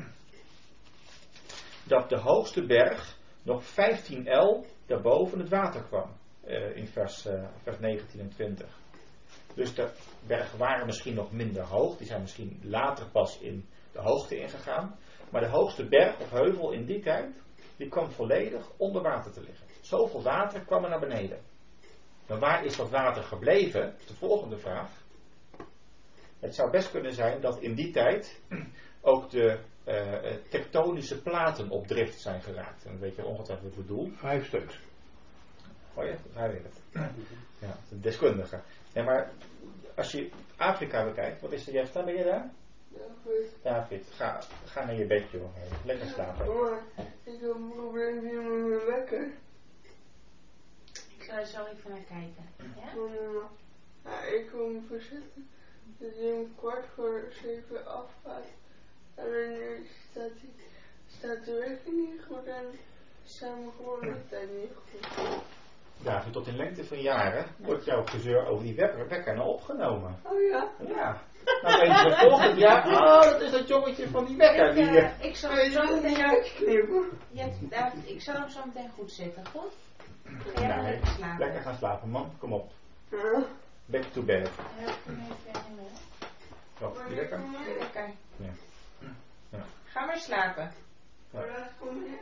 dat de hoogste berg nog vijftien el daarboven het water kwam. Uh, in vers, uh, vers negentien en twintig. Dus de bergen waren misschien nog minder hoog. Die zijn misschien later pas in de hoogte ingegaan. Maar de hoogste berg of heuvel in die tijd, die kwam volledig onder water te liggen. Zoveel water kwam er naar beneden. Maar waar is dat water gebleven? De volgende vraag. Het zou best kunnen zijn dat in die tijd ook de uh, tektonische platen op drift zijn geraakt. En dan weet je ongetwijfeld wat ik bedoel. Vijf stuks. Oh ja, hij weet het. Ja, de deskundige. Nee, maar als je Afrika bekijkt, wat is er juist daar? Ben je daar? David. David, ga, ga naar je bedje, jongen. Lekker slapen. Mama, ik heb een probleem hier met mijn wekker. Ik zal er zo even naar kijken. Ja? Mama, ja, ik wil me verzetten dat hij om kwart voor zeven afgaat. Alleen nu staat, die, staat de wekker niet goed en staat me gewoon de tijd niet goed. David, tot in lengte van jaren wordt jouw gezeur over die wekker, wekker nou opgenomen. Oh ja? Ja. Nou weet je de volgende jaar, oh dat is dat jongetje van die wekker. Die, Ik, uh, uh, ik zal hem zo meteen knippen. ja, David, ik zal hem zo meteen goed zetten, goed? Ga jij nou, maar lekker slapen? lekker gaan slapen, man. Kom op. Ja. Back to bed. Help me even mee. Wat, die wekker? Lekker. Ja. Ja. Ga maar slapen. Hoe laat kom je?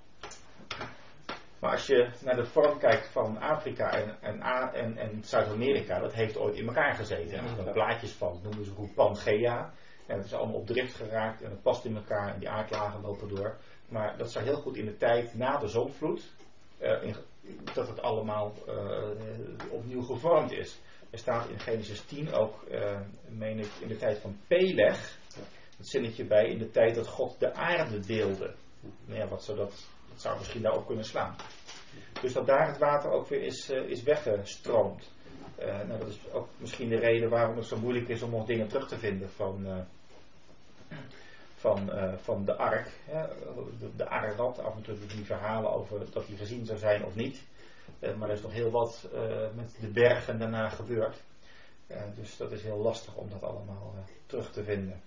Maar als je naar de vorm kijkt van Afrika en, en, en, en Zuid-Amerika, dat heeft ooit in elkaar gezeten. En er zijn plaatjes van, dat noemen ze goed Pangea. En het is allemaal op drift geraakt en het past in elkaar en die aardlagen lopen door. Maar dat zou heel goed in de tijd na de zonvloed, uh, in, dat het allemaal uh, opnieuw gevormd is. Er staat in Genesis tien ook, uh, meen ik, in de tijd van Peleg, het zinnetje bij, in de tijd dat God de aarde deelde. Nou ja, wat zou dat... Dat zou misschien daar ook kunnen slaan. Dus dat daar het water ook weer is, uh, is weggestroomd. Uh, nou, dat is ook misschien de reden waarom het zo moeilijk is om nog dingen terug te vinden van, uh, van, uh, van de ark. Hè? De, de Ararat, af en toe die verhalen over dat die gezien zou zijn of niet. Uh, maar er is nog heel wat uh, met de bergen daarna gebeurd. Uh, dus dat is heel lastig om dat allemaal uh, terug te vinden.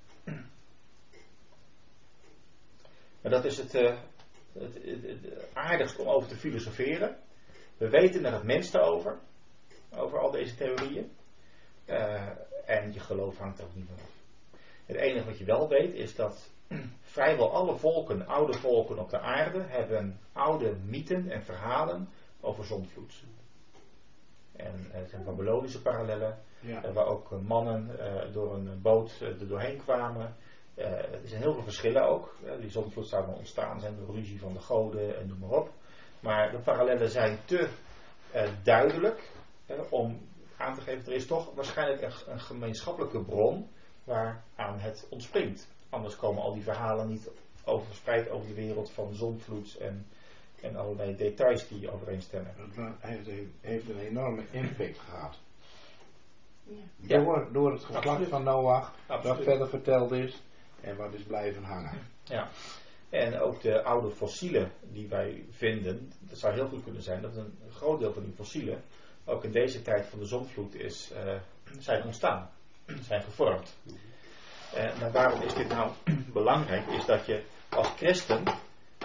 Maar dat is het... Uh, Het, het, het aardigst om over te filosoferen. We weten er het minste over. Over al deze theorieën. Uh, en je geloof hangt er ook niet van af. Het enige wat je wel weet is dat vrijwel alle volken, oude volken op de aarde, hebben oude mythen en verhalen over zondvloed. En er zijn Babylonische parallellen. Ja. Uh, waar ook uh, mannen uh, door een boot uh, er doorheen kwamen. Uh, er zijn heel veel verschillen ook. Uh, die zondvloed zou maar ontstaan zijn door ruzie van de goden en noem maar op. Maar de parallellen zijn te uh, duidelijk uh, om aan te geven. Er is toch waarschijnlijk een, een gemeenschappelijke bron waaraan het ontspringt. Anders komen al die verhalen niet over, verspreid over de wereld van zondvloed en, en allerlei details die overeenstemmen. Het heeft, heeft een enorme impact gehad. Ja. Door, door het geslacht Absoluut. van Noach, Absoluut. dat verder verteld is en wat is blijven hangen. Ja. En ook de oude fossielen die wij vinden, dat zou heel goed kunnen zijn dat een groot deel van die fossielen ook in deze tijd van de zonvloed is, uh, zijn ontstaan, zijn gevormd. Uh, nou, waarom is dit nou belangrijk? Is dat je als christen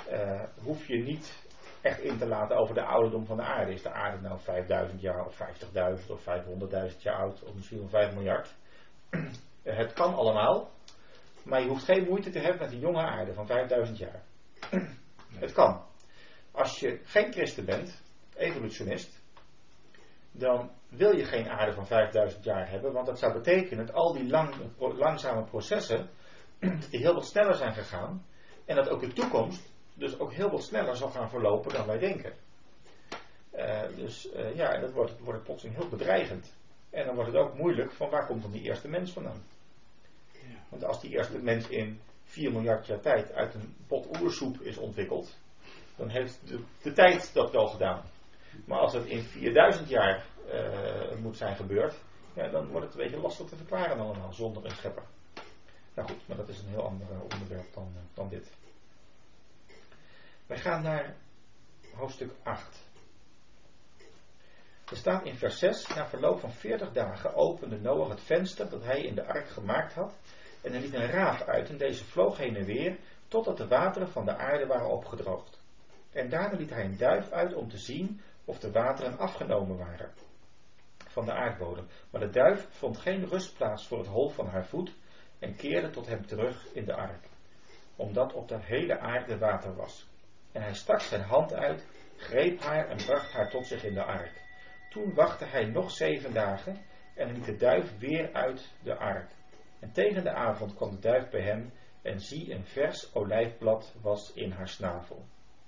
uh, hoef je niet echt in te laten over de ouderdom van de aarde. Is de aarde nou vijfduizend jaar of vijftigduizend of vijfhonderdduizend jaar oud of misschien wel vijf miljard? Uh, het kan allemaal, maar je hoeft geen moeite te hebben met een jonge aarde van vijfduizend jaar. Het kan. Als je geen christen bent, evolutionist, dan wil je geen aarde van vijfduizend jaar hebben, want dat zou betekenen dat al die lang, langzame processen die heel wat sneller zijn gegaan en dat ook de toekomst dus ook heel wat sneller zal gaan verlopen dan wij denken. Uh, dus uh, ja, dat wordt, wordt plotseling heel bedreigend. En dan wordt het ook moeilijk van waar komt dan die eerste mens vandaan. Ja. Want als die eerste mens in vier miljard jaar tijd uit een pot oersoep is ontwikkeld, dan heeft de, de tijd dat wel gedaan. Maar als het in vierduizend jaar uh, moet zijn gebeurd, ja, dan wordt het een beetje lastig te verklaren allemaal zonder een schepper. Nou goed, maar dat is een heel ander onderwerp dan, uh, dan dit. Wij gaan naar hoofdstuk acht. Er staat in vers zes, na verloop van veertig dagen opende Noach het venster dat hij in de ark gemaakt had en er liet een raaf uit en deze vloog heen en weer totdat de wateren van de aarde waren opgedroogd. En daarna liet hij een duif uit om te zien of de wateren afgenomen waren van de aardbodem. Maar de duif vond geen rustplaats voor het hol van haar voet en keerde tot hem terug in de ark, omdat op de hele aarde water was. En hij stak zijn hand uit, greep haar en bracht haar tot zich in de ark. Toen wachtte hij nog zeven dagen en liet de duif weer uit de ark. En tegen de avond kwam de duif bij hem en zie, een vers olijfblad was in haar snavel.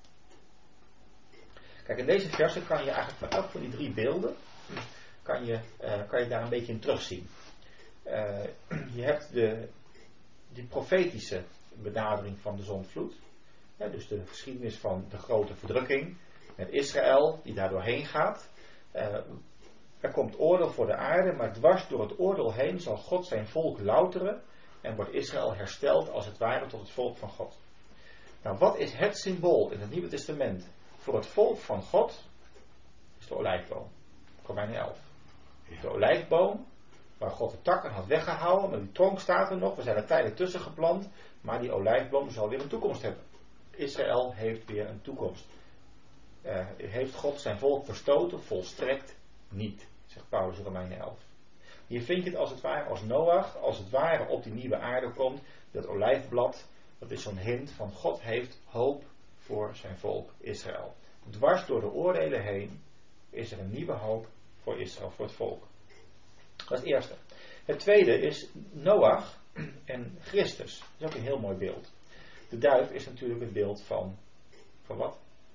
Kijk, in deze versen kan je eigenlijk van elk van die drie beelden kan je, uh, kan je daar een beetje in terugzien. Uh, je hebt de, die profetische benadering van de zondvloed. Ja, dus de geschiedenis van de grote verdrukking met Israël die daar doorheen gaat. Uh, er komt oordeel voor de aarde, maar dwars door het oordeel heen zal God zijn volk louteren en wordt Israël hersteld als het ware tot het volk van God. Nou, wat is het symbool in het Nieuwe Testament voor het volk van God? Is de olijfboom. Romeinen elf. De olijfboom, waar God de takken had weggehouden, maar die tronk staat er nog, we zijn er tijdelijk tussen geplant, maar die olijfboom zal weer een toekomst hebben. Israël heeft weer een toekomst. Uh, heeft God zijn volk verstoten? Volstrekt niet, zegt Paulus in Romeinen elf. Hier vind je het als het ware als Noach, als het ware op die nieuwe aarde komt. Dat olijfblad, dat is zo'n hint van God heeft hoop voor zijn volk Israël. Dwars door de oordelen heen is er een nieuwe hoop voor Israël, voor het volk. Dat is het eerste. Het tweede is Noach en Christus. Dat is ook een heel mooi beeld. De duif is natuurlijk het beeld van, van wat?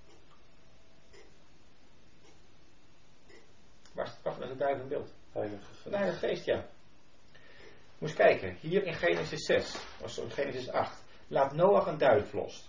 Waar staat de duif in beeld? Heilige Geest. De Heilige Geest, ja. Moet eens kijken, hier in Genesis zes, of in Genesis acht, laat Noach een duif los.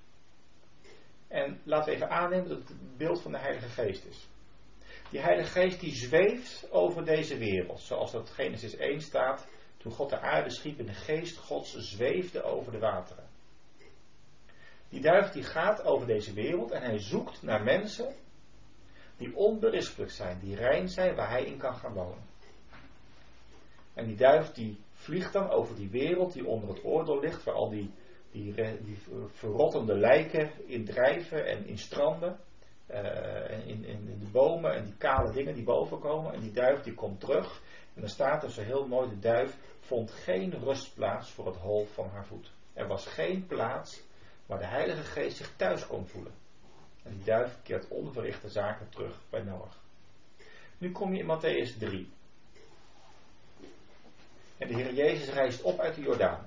En laten we even aannemen dat het het beeld van de Heilige Geest is. Die Heilige Geest die zweeft over deze wereld, zoals dat Genesis één staat, toen God de aarde schiep en de Geest Gods zweefde over de wateren. Die duif die gaat over deze wereld en hij zoekt naar mensen die onberispelijk zijn, die rein zijn, waar hij in kan gaan wonen. En die duif die vliegt dan over die wereld die onder het oordeel ligt, waar al die, die, die verrottende lijken in drijven en in stranden, uh, en in, in, in de bomen en die kale dingen die boven komen. En die duif die komt terug en dan staat er zo heel mooi, de duif vond geen rustplaats voor het hol van haar voet. Er was geen plaats waar de Heilige Geest zich thuis kon voelen. En die duif keert onverrichte zaken terug bij Noach. Nu kom je in Mattheüs drie. En de Heer Jezus reist op uit de Jordaan.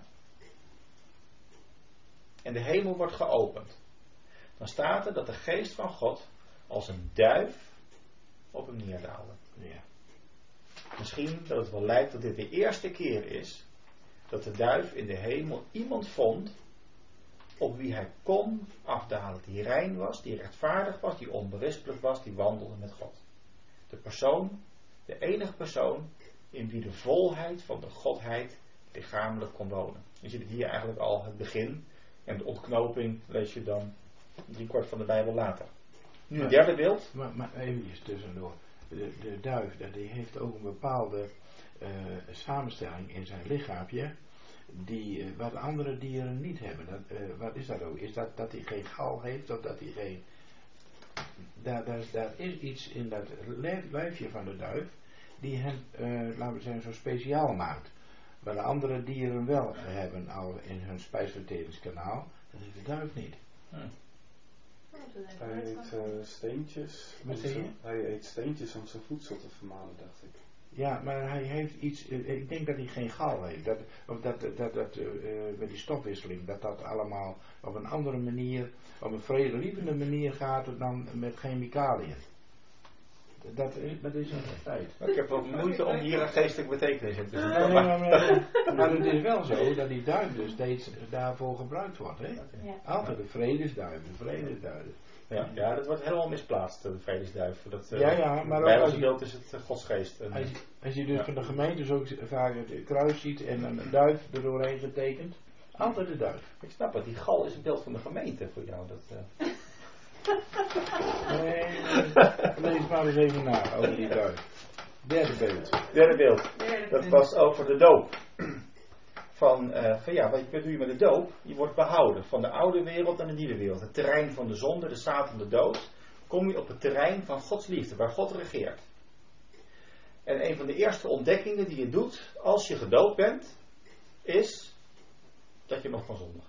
En de hemel wordt geopend. Dan staat er dat de geest van God als een duif op hem neerdaalde. Ja. Misschien dat het wel lijkt dat dit de eerste keer is dat de duif in de hemel iemand vond op wie hij kon afdalen, die rein was, die rechtvaardig was, die onberispelijk was, die wandelde met God. De persoon, de enige persoon in wie de volheid van de Godheid lichamelijk kon wonen. Je ziet het hier eigenlijk al het begin en de ontknoping lees je dan drie kwart van de Bijbel later. Nu een derde beeld. Maar, maar even tussendoor. De, de duif die heeft ook een bepaalde uh, samenstelling in zijn lichaampje. die, uh, wat andere dieren niet hebben. Dat, uh, wat is dat ook? Is dat dat hij geen gal heeft of dat hij geen... Daar, daar, daar is iets in dat lijfje van de duif die hem, uh, laten we zeggen, zo speciaal maakt. Wat de andere dieren wel hebben al in hun spijsverteringskanaal, dat is de duif niet. Hm. Hij eet uh, steentjes. Wat zeg je? Hij eet steentjes om zijn voedsel te vermalen, dacht ik. Ja, maar hij heeft iets, uh, ik denk dat hij geen gal heeft. Dat, of dat, dat, dat uh, met die stofwisseling, dat dat allemaal op een andere manier, op een vredelievende manier gaat dan met chemicaliën. Dat, dat is een feit. Ik heb ook moeite om hier een geestelijke betekenis in te zien. Nee, maar, maar, maar het is wel zo dat die duif dus steeds daarvoor gebruikt wordt. Hè? Ja. Altijd de vredesduif, de vredesduif. Ja, ja, dat wordt helemaal misplaatst, de vredesduif. Dat, uh, Ja, ja, maar ook bij als ons je- beeld is het uh, godsgeest. En, Als je, als je dus Ja. van de gemeentes ook vaak het kruis ziet en een duif er doorheen getekend, altijd de duif. ik snap het, die gal is een beeld van de gemeente voor jou. Dat, uh, Nee, lees maar eens even na over die duif. Derde beeld. Derde beeld. Derde Dat punt. was over de doop. Van, uh, van ja, wat doe je met de doop? Je wordt behouden van de oude wereld naar de nieuwe wereld. Het terrein van de zonde, de Satan, de dood. Kom je op het terrein van Gods liefde, waar God regeert. En een van de eerste ontdekkingen die je doet als je gedoopt bent, is dat je nog kan zondigen.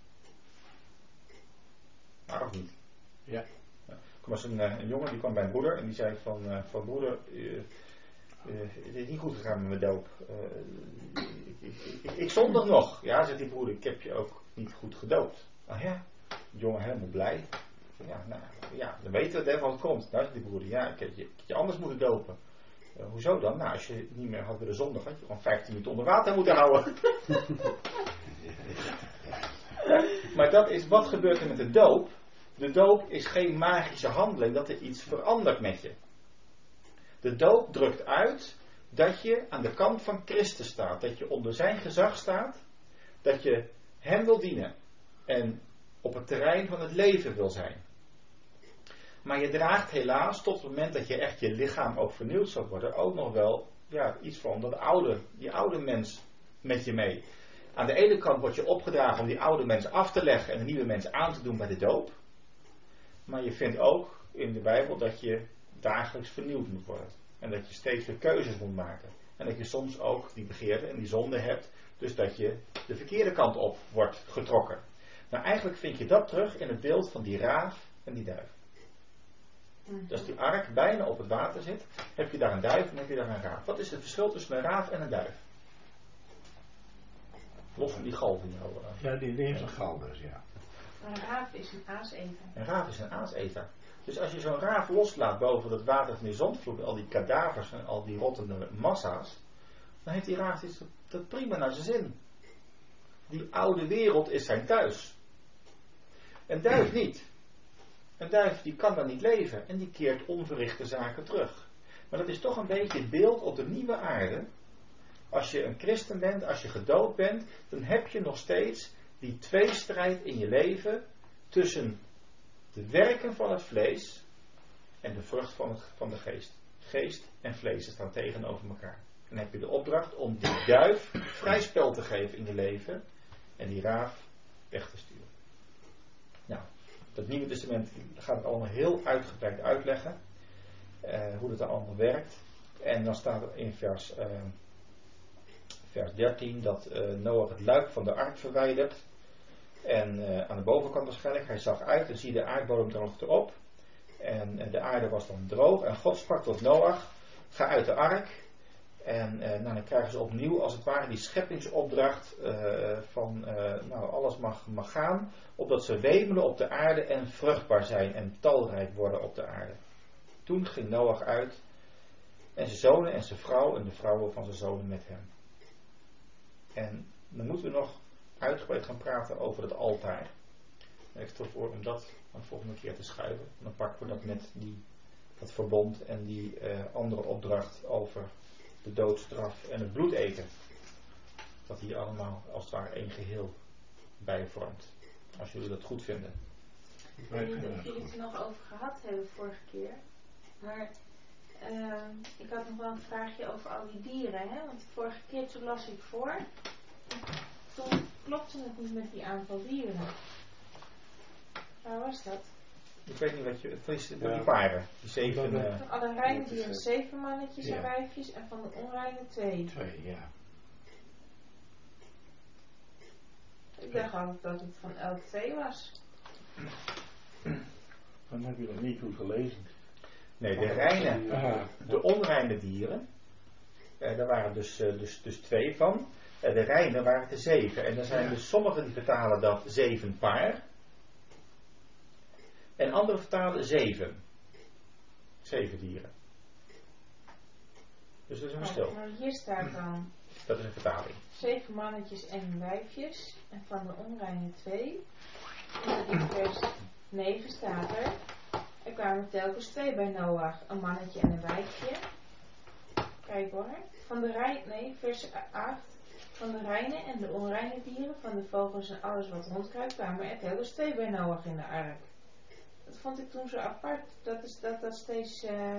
Maar of niet? Ja. Ja. Er was een, uh, een jongen die kwam bij een broeder en die zei van, uh, van broeder, uh, uh, het is niet goed gegaan met mijn doop. Uh, ik, ik, ik, ik zondig nog. Ja, zegt die broeder, ik heb je ook niet goed gedoopt. Ah ja, de jongen helemaal blij. Ja, nou, ja, dan weten we van het komt. Nou, zegt die broeder, ja, ik had je, ik had je anders moeten dopen. Uh, hoezo dan? Nou, als je niet meer had willen zondigen, had je gewoon vijftien minuten onder water moeten houden. Maar dat is, wat gebeurt er met de doop? De doop is geen magische handeling, dat er iets verandert met je. De doop drukt uit dat je aan de kant van Christus staat. Dat je onder zijn gezag staat. Dat je hem wil dienen. En op het terrein van het leven wil zijn. Maar je draagt helaas tot het moment dat je echt je lichaam ook vernieuwd zal worden. Ook nog wel ja, iets van dat oude, die oude mens met je mee. Aan de ene kant word je opgedragen om die oude mens af te leggen en de nieuwe mens aan te doen bij de doop. Maar je vindt ook in de Bijbel dat je dagelijks vernieuwd moet worden. En dat je steeds weer keuzes moet maken. En dat je soms ook die begeerte en die zonde hebt. Dus dat je de verkeerde kant op wordt getrokken. Nou, eigenlijk vind je dat terug in het beeld van die raaf en die duif. Mhm. Dus die ark bijna op het water zit. Heb je daar een duif en heb je daar een raaf. Wat is het verschil tussen een raaf en een duif? Los van die galg die nou... Uh, Ja, die, die heeft een gal dus, ja. Maar een raaf is een aaseter. Een raaf is een aaseter. Dus als je zo'n raaf loslaat boven het water van die zondvloed, al die kadavers en al die rottende massa's, dan heeft die raaf iets dat prima naar zijn zin. Die oude wereld is zijn thuis. Een duif niet. Een duif die kan daar niet leven en die keert onverrichte zaken terug. Maar dat is toch een beetje het beeld op de nieuwe aarde. Als je een christen bent, als je gedoopt bent, dan heb je nog steeds die tweestrijd in je leven tussen de werken van het vlees en de vrucht van, het, van de geest. Geest en vlees staan tegenover elkaar. Dan heb je de opdracht om die duif vrij spel te geven in je leven en die raaf weg te sturen. Nou, het Nieuwe Testament gaat het allemaal heel uitgebreid uitleggen. Uh, hoe het er allemaal werkt. En dan staat er in vers, uh, vers dertien dat uh, Noach het luik van de ark verwijdert. En uh, aan de bovenkant waarschijnlijk, hij zag uit en zie de aardbodem droogde op. En uh, de aarde was dan droog. En God sprak tot Noach, ga uit de ark. En uh, nou, dan krijgen ze opnieuw als het ware die scheppingsopdracht uh, van uh, nou, alles mag, mag gaan. Opdat ze wemelen op de aarde en vruchtbaar zijn en talrijk worden op de aarde. Toen ging Noach uit en zijn zonen en zijn vrouw en de vrouwen van zijn zonen met hem. En dan moeten we nog uitgebreid gaan praten over het altaar. En ik stel voor om dat een volgende keer te schuiven. En dan pakken we dat met die, dat verbond en die uh, andere opdracht over de doodstraf en het bloed eten. Dat hier allemaal als het ware één geheel bijvormt. Als jullie dat goed vinden. Ik weet niet of jullie het er nog over gehad hebben vorige keer. Maar uh, ik had nog wel een vraagje over al die dieren. Hè? Want de vorige keer toen las ik voor. toen klopte het niet met die aantal dieren. Waar was dat? Ik weet niet wat je... Het is Ja. die paren. Die zeven... Dat, eh, Van alle reine dieren zeven mannetjes Ja. en wijfjes en van de onreine twee. Twee, ja. Ik dacht altijd dat het van elk twee was. Dan heb je dat niet goed gelezen. nee, de reine... Aha. De onreine dieren... Eh, daar waren dus, eh, dus, dus twee van. Eh, de reine waren er zeven. En er zijn Ja. dus sommigen die vertalen dat zeven paar. En anderen vertalen zeven. Zeven dieren. Dus dat is een verschil. Maar hier staat dan Dat is een vertaling. zeven mannetjes en wijfjes en van de onreine twee. En in vers negen staat er: er kwamen telkens twee bij Noach, een mannetje en een wijfje. Kijk hoor. Van de rein, nee, vers acht. Van de reine en de onreine dieren, van de vogels en alles wat rondkruipt, kwamen er telkens twee bij Noach in de ark. Dat vond ik toen zo apart. Dat is dat dat steeds. Uh,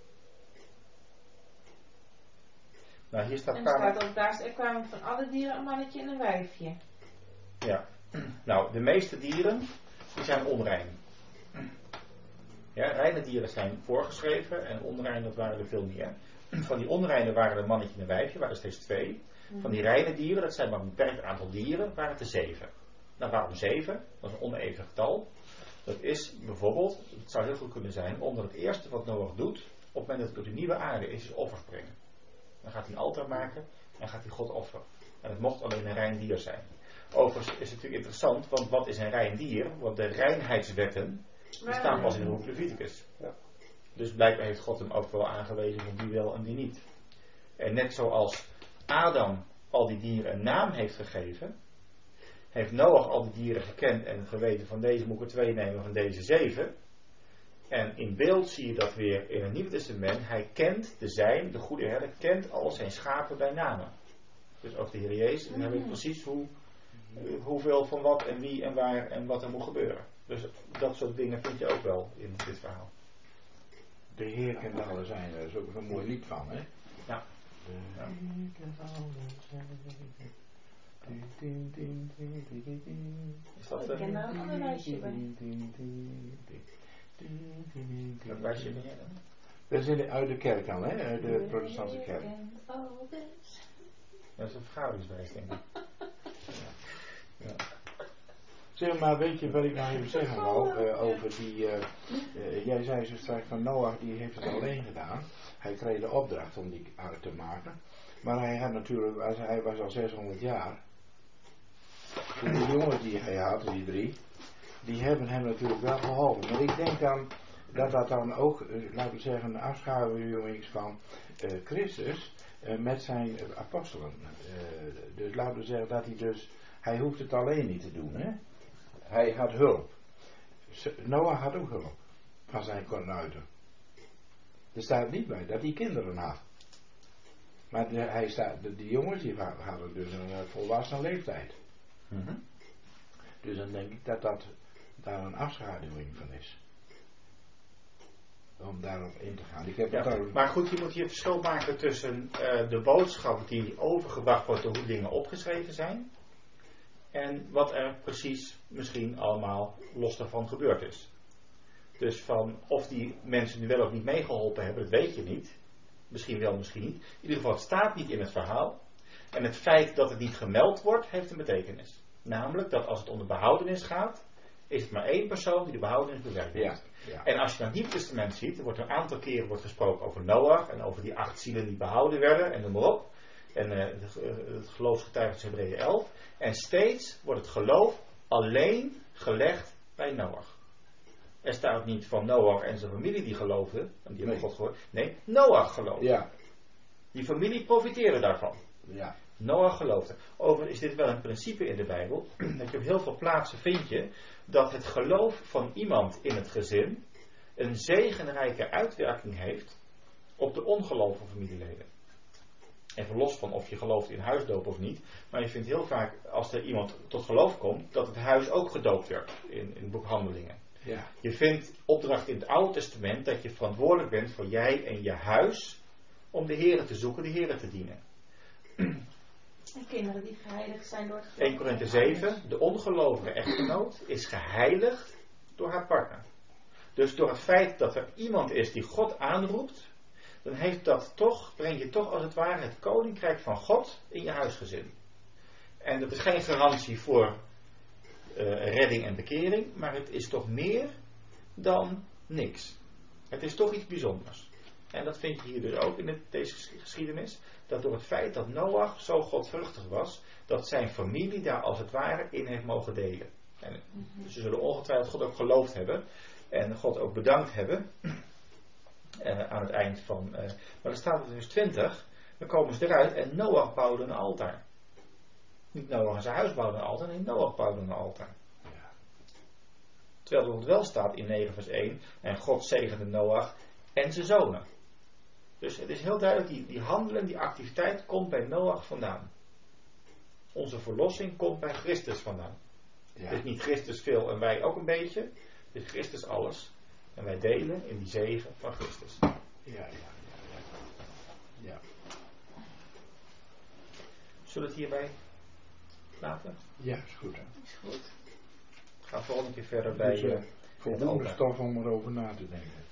Nou, hier staat en er kwamen... staat ook daar, er kwamen van alle dieren een mannetje en een wijfje. Ja. Nou, de meeste dieren, die zijn onrein. Ja, reine dieren zijn voorgeschreven en onreine, dat waren er veel meer. Van die onreine waren er een mannetje en een wijfje, waren er steeds twee. Van die reine dieren, dat zijn maar een beperkt aantal dieren, waren het er zeven. Nou, waarom zeven? Dat is een oneven getal. Dat is bijvoorbeeld, het zou heel goed kunnen zijn, omdat het eerste wat Noach doet, op het moment dat hij op de nieuwe aarde is, is offers brengen. Dan gaat hij een altaar maken en gaat hij God offeren. En het mocht alleen een rein dier zijn. Overigens is het natuurlijk interessant, want wat is een rein dier? Want de reinheidswetten die staan pas in de boek Leviticus. Ja. Dus blijkbaar heeft God hem ook wel aangewezen van die wel en die niet. En net zoals Adam al die dieren een naam heeft gegeven, heeft Noach al die dieren gekend en geweten van deze moet ik er twee nemen, van deze zeven. En in beeld zie je dat weer in het Nieuwe Testament. Hij kent de zijn, de goede herder, kent al zijn schapen bij namen. Dus over de Heer Jezus, en hij weet precies hoe, hoeveel van wat en wie en waar en wat er moet gebeuren. Dus dat soort dingen vind je ook wel in dit verhaal. De Heer kent alle zijn. Daar is ook een mooi lied van, hè? Ja. De Ja. Heer kent alle zijn. Is dat Ik ken een... daar een ander wijsje bij. Dat wijsje ben jij dan? Dat is in de, uit de kerk dan, hè? Uit de protestantse kerk. Dat is een vergaderingswijs, denk ik. Ja. Zeg maar, weet je wat ik nou even zeggen wou uh, over die... Uh, uh, jij zei zo straks van Noach, die heeft het alleen gedaan. Hij kreeg de opdracht om die ark te maken. Maar hij had natuurlijk, hij was al zeshonderd jaar. Dus die jongens die hij had, die drie, die hebben hem natuurlijk wel geholpen. Maar ik denk dan dat dat dan ook, uh, laten we zeggen, een afschaduwing is van uh, Christus uh, met zijn uh, apostelen. Uh, dus laten we zeggen dat hij dus, hij hoeft het alleen niet te doen, hè. Hij had hulp. Noach had ook hulp van zijn kornuiten. Er staat niet bij dat hij kinderen had. Maar de, hij staat, de, die jongens die hadden dus een uh, volwassen leeftijd. Mm-hmm. Dus dan denk ik dat dat daar een afschaduwing van is. Om daarop in te gaan. Ik heb Ja, het al... maar goed, je moet hier verschil maken tussen uh, de boodschap die overgebracht wordt door hoe dingen opgeschreven zijn. En wat er precies misschien allemaal los daarvan gebeurd is. Dus van of die mensen nu wel of niet meegeholpen hebben, dat weet je niet. Misschien wel, misschien niet. In ieder geval, het staat niet in het verhaal. En het feit dat het niet gemeld wordt, heeft een betekenis. Namelijk dat als het om de behoudenis gaat, is het maar één persoon die de behoudenis bewerkt heeft. Ja, ja. En als je naar het Nieuwe Testament ziet, er wordt een aantal keren wordt gesproken over Noach en over die acht zielen die behouden werden en noem maar op. En uh, het geloofsgetuigenis Hebreeën elf. En steeds wordt het geloof alleen gelegd bij Noach. Er staat niet van Noach en zijn familie die geloofden, en die hebben Nee. God gehoord. Nee, Noach geloofde. Ja, Die familie profiteerde daarvan. ja. Noach geloofde. Overigens is dit wel een principe in de Bijbel. Dat je op heel veel plaatsen vind je dat het geloof van iemand in het gezin een zegenrijke uitwerking heeft op de ongelovige familieleden. Even los van of je gelooft in huisdoop of niet. Maar je vindt heel vaak als er iemand tot geloof komt dat het huis ook gedoopt werd in, in het boek Handelingen. Ja. Je vindt opdracht in het Oude Testament dat je verantwoordelijk bent voor jij en je huis om de Here te zoeken, de Here te dienen. En kinderen die geheiligd zijn door het geloof. eerste Korinthe zeven, de ongelovige echtgenoot is geheiligd door haar partner. Dus door het feit dat er iemand is die God aanroept, dan heeft dat toch, breng je toch als het ware het koninkrijk van God in je huisgezin. En dat is geen garantie voor uh, redding en bekering, maar het is toch meer dan niks. Het is toch iets bijzonders. En dat vind je hier dus ook in het, deze geschiedenis, dat door het feit dat Noach zo godvruchtig was, dat zijn familie daar als het ware in heeft mogen delen. En ze zullen ongetwijfeld God ook geloofd hebben en God ook bedankt hebben uh, aan het eind van... Uh, maar dan staat er dus twintig, dan komen ze eruit en Noach bouwde een altaar. Niet Noach en zijn huis bouwde een altaar, nee, Noach bouwde een altaar. Ja. Terwijl er het wel staat in negen vers één, en God zegende Noach en zijn zonen. Dus het is heel duidelijk, die, die handelen, die activiteit komt bij Noach vandaan. Onze verlossing komt bij Christus vandaan. Ja. Het is niet Christus veel en wij ook een beetje. Het is Christus alles. En wij delen in die zegen van Christus. Ja, ja, ja. ja. Zullen we het hierbij laten? Ja, is goed. Hè? Is goed. Ga volgende keer verder bij... Dus, uh, uh, voldoende stof om erover na te denken.